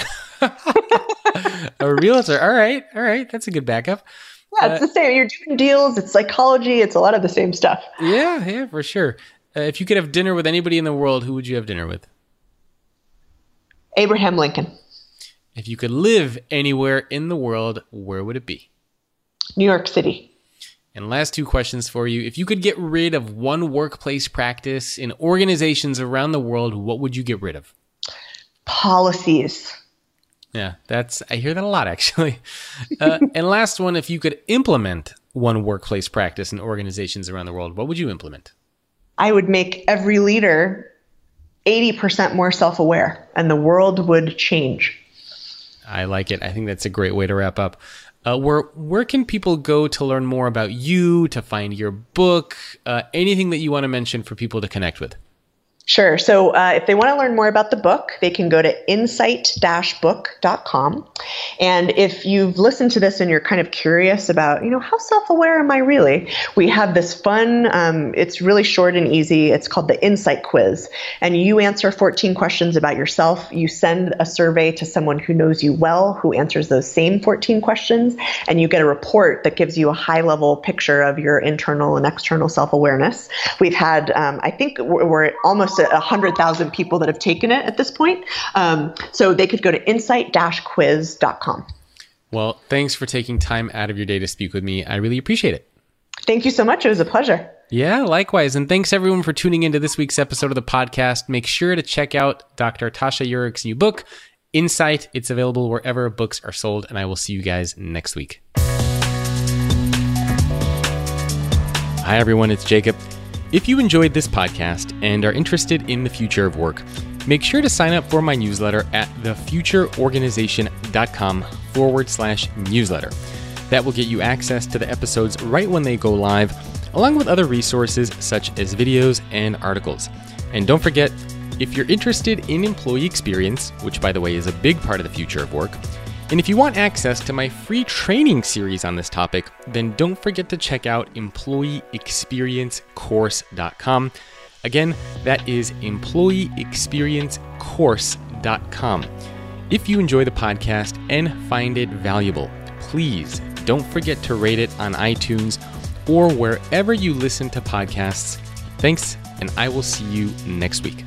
A realtor. All right. All right. That's a good backup. Yeah, it's uh, the same. You're doing deals. It's psychology. It's a lot of the same stuff. Yeah, yeah, for sure. Uh, if you could have dinner with anybody in the world, who would you have dinner with? Abraham Lincoln. If you could live anywhere in the world, where would it be? New York City. And last two questions for you. If you could get rid of one workplace practice in organizations around the world, what would you get rid of? Policies. Yeah, that's, I hear that a lot, actually. Uh, and last one, if you could implement one workplace practice in organizations around the world, what would you implement? I would make every leader eighty percent more self-aware, and the world would change. I like it. I think that's a great way to wrap up. Uh, where where can people go to learn more about you, to find your book, uh, anything that you want to mention for people to connect with? Sure. So uh, if they want to learn more about the book, they can go to insight dash book dot com. And if you've listened to this and you're kind of curious about, you know, how self-aware am I really? We have this fun, um, it's really short and easy. It's called the Insight Quiz. And you answer fourteen questions about yourself. You send a survey to someone who knows you well, who answers those same fourteen questions. And you get a report that gives you a high-level picture of your internal and external self-awareness. We've had, um, I think we're, we're almost one hundred thousand people that have taken it at this point. Um, so they could go to insight dash quiz dot com. Well, thanks for taking time out of your day to speak with me. I really appreciate it. Thank you so much. It was a pleasure. Yeah, likewise. And thanks everyone for tuning into this week's episode of the podcast. Make sure to check out Doctor Tasha Eurich's new book, Insight. It's available wherever books are sold, and I will see you guys next week. Hi everyone, it's Jacob. If you enjoyed this podcast and are interested in the future of work, make sure to sign up for my newsletter at thefutureorganization.com forward slash newsletter. That will get you access to the episodes right when they go live, along with other resources such as videos and articles. And don't forget, if you're interested in employee experience, which by the way is a big part of the future of work, and if you want access to my free training series on this topic, then don't forget to check out employee experience course dot com. Again, that is employee experience course dot com. If you enjoy the podcast and find it valuable, please don't forget to rate it on iTunes or wherever you listen to podcasts. Thanks, and I will see you next week.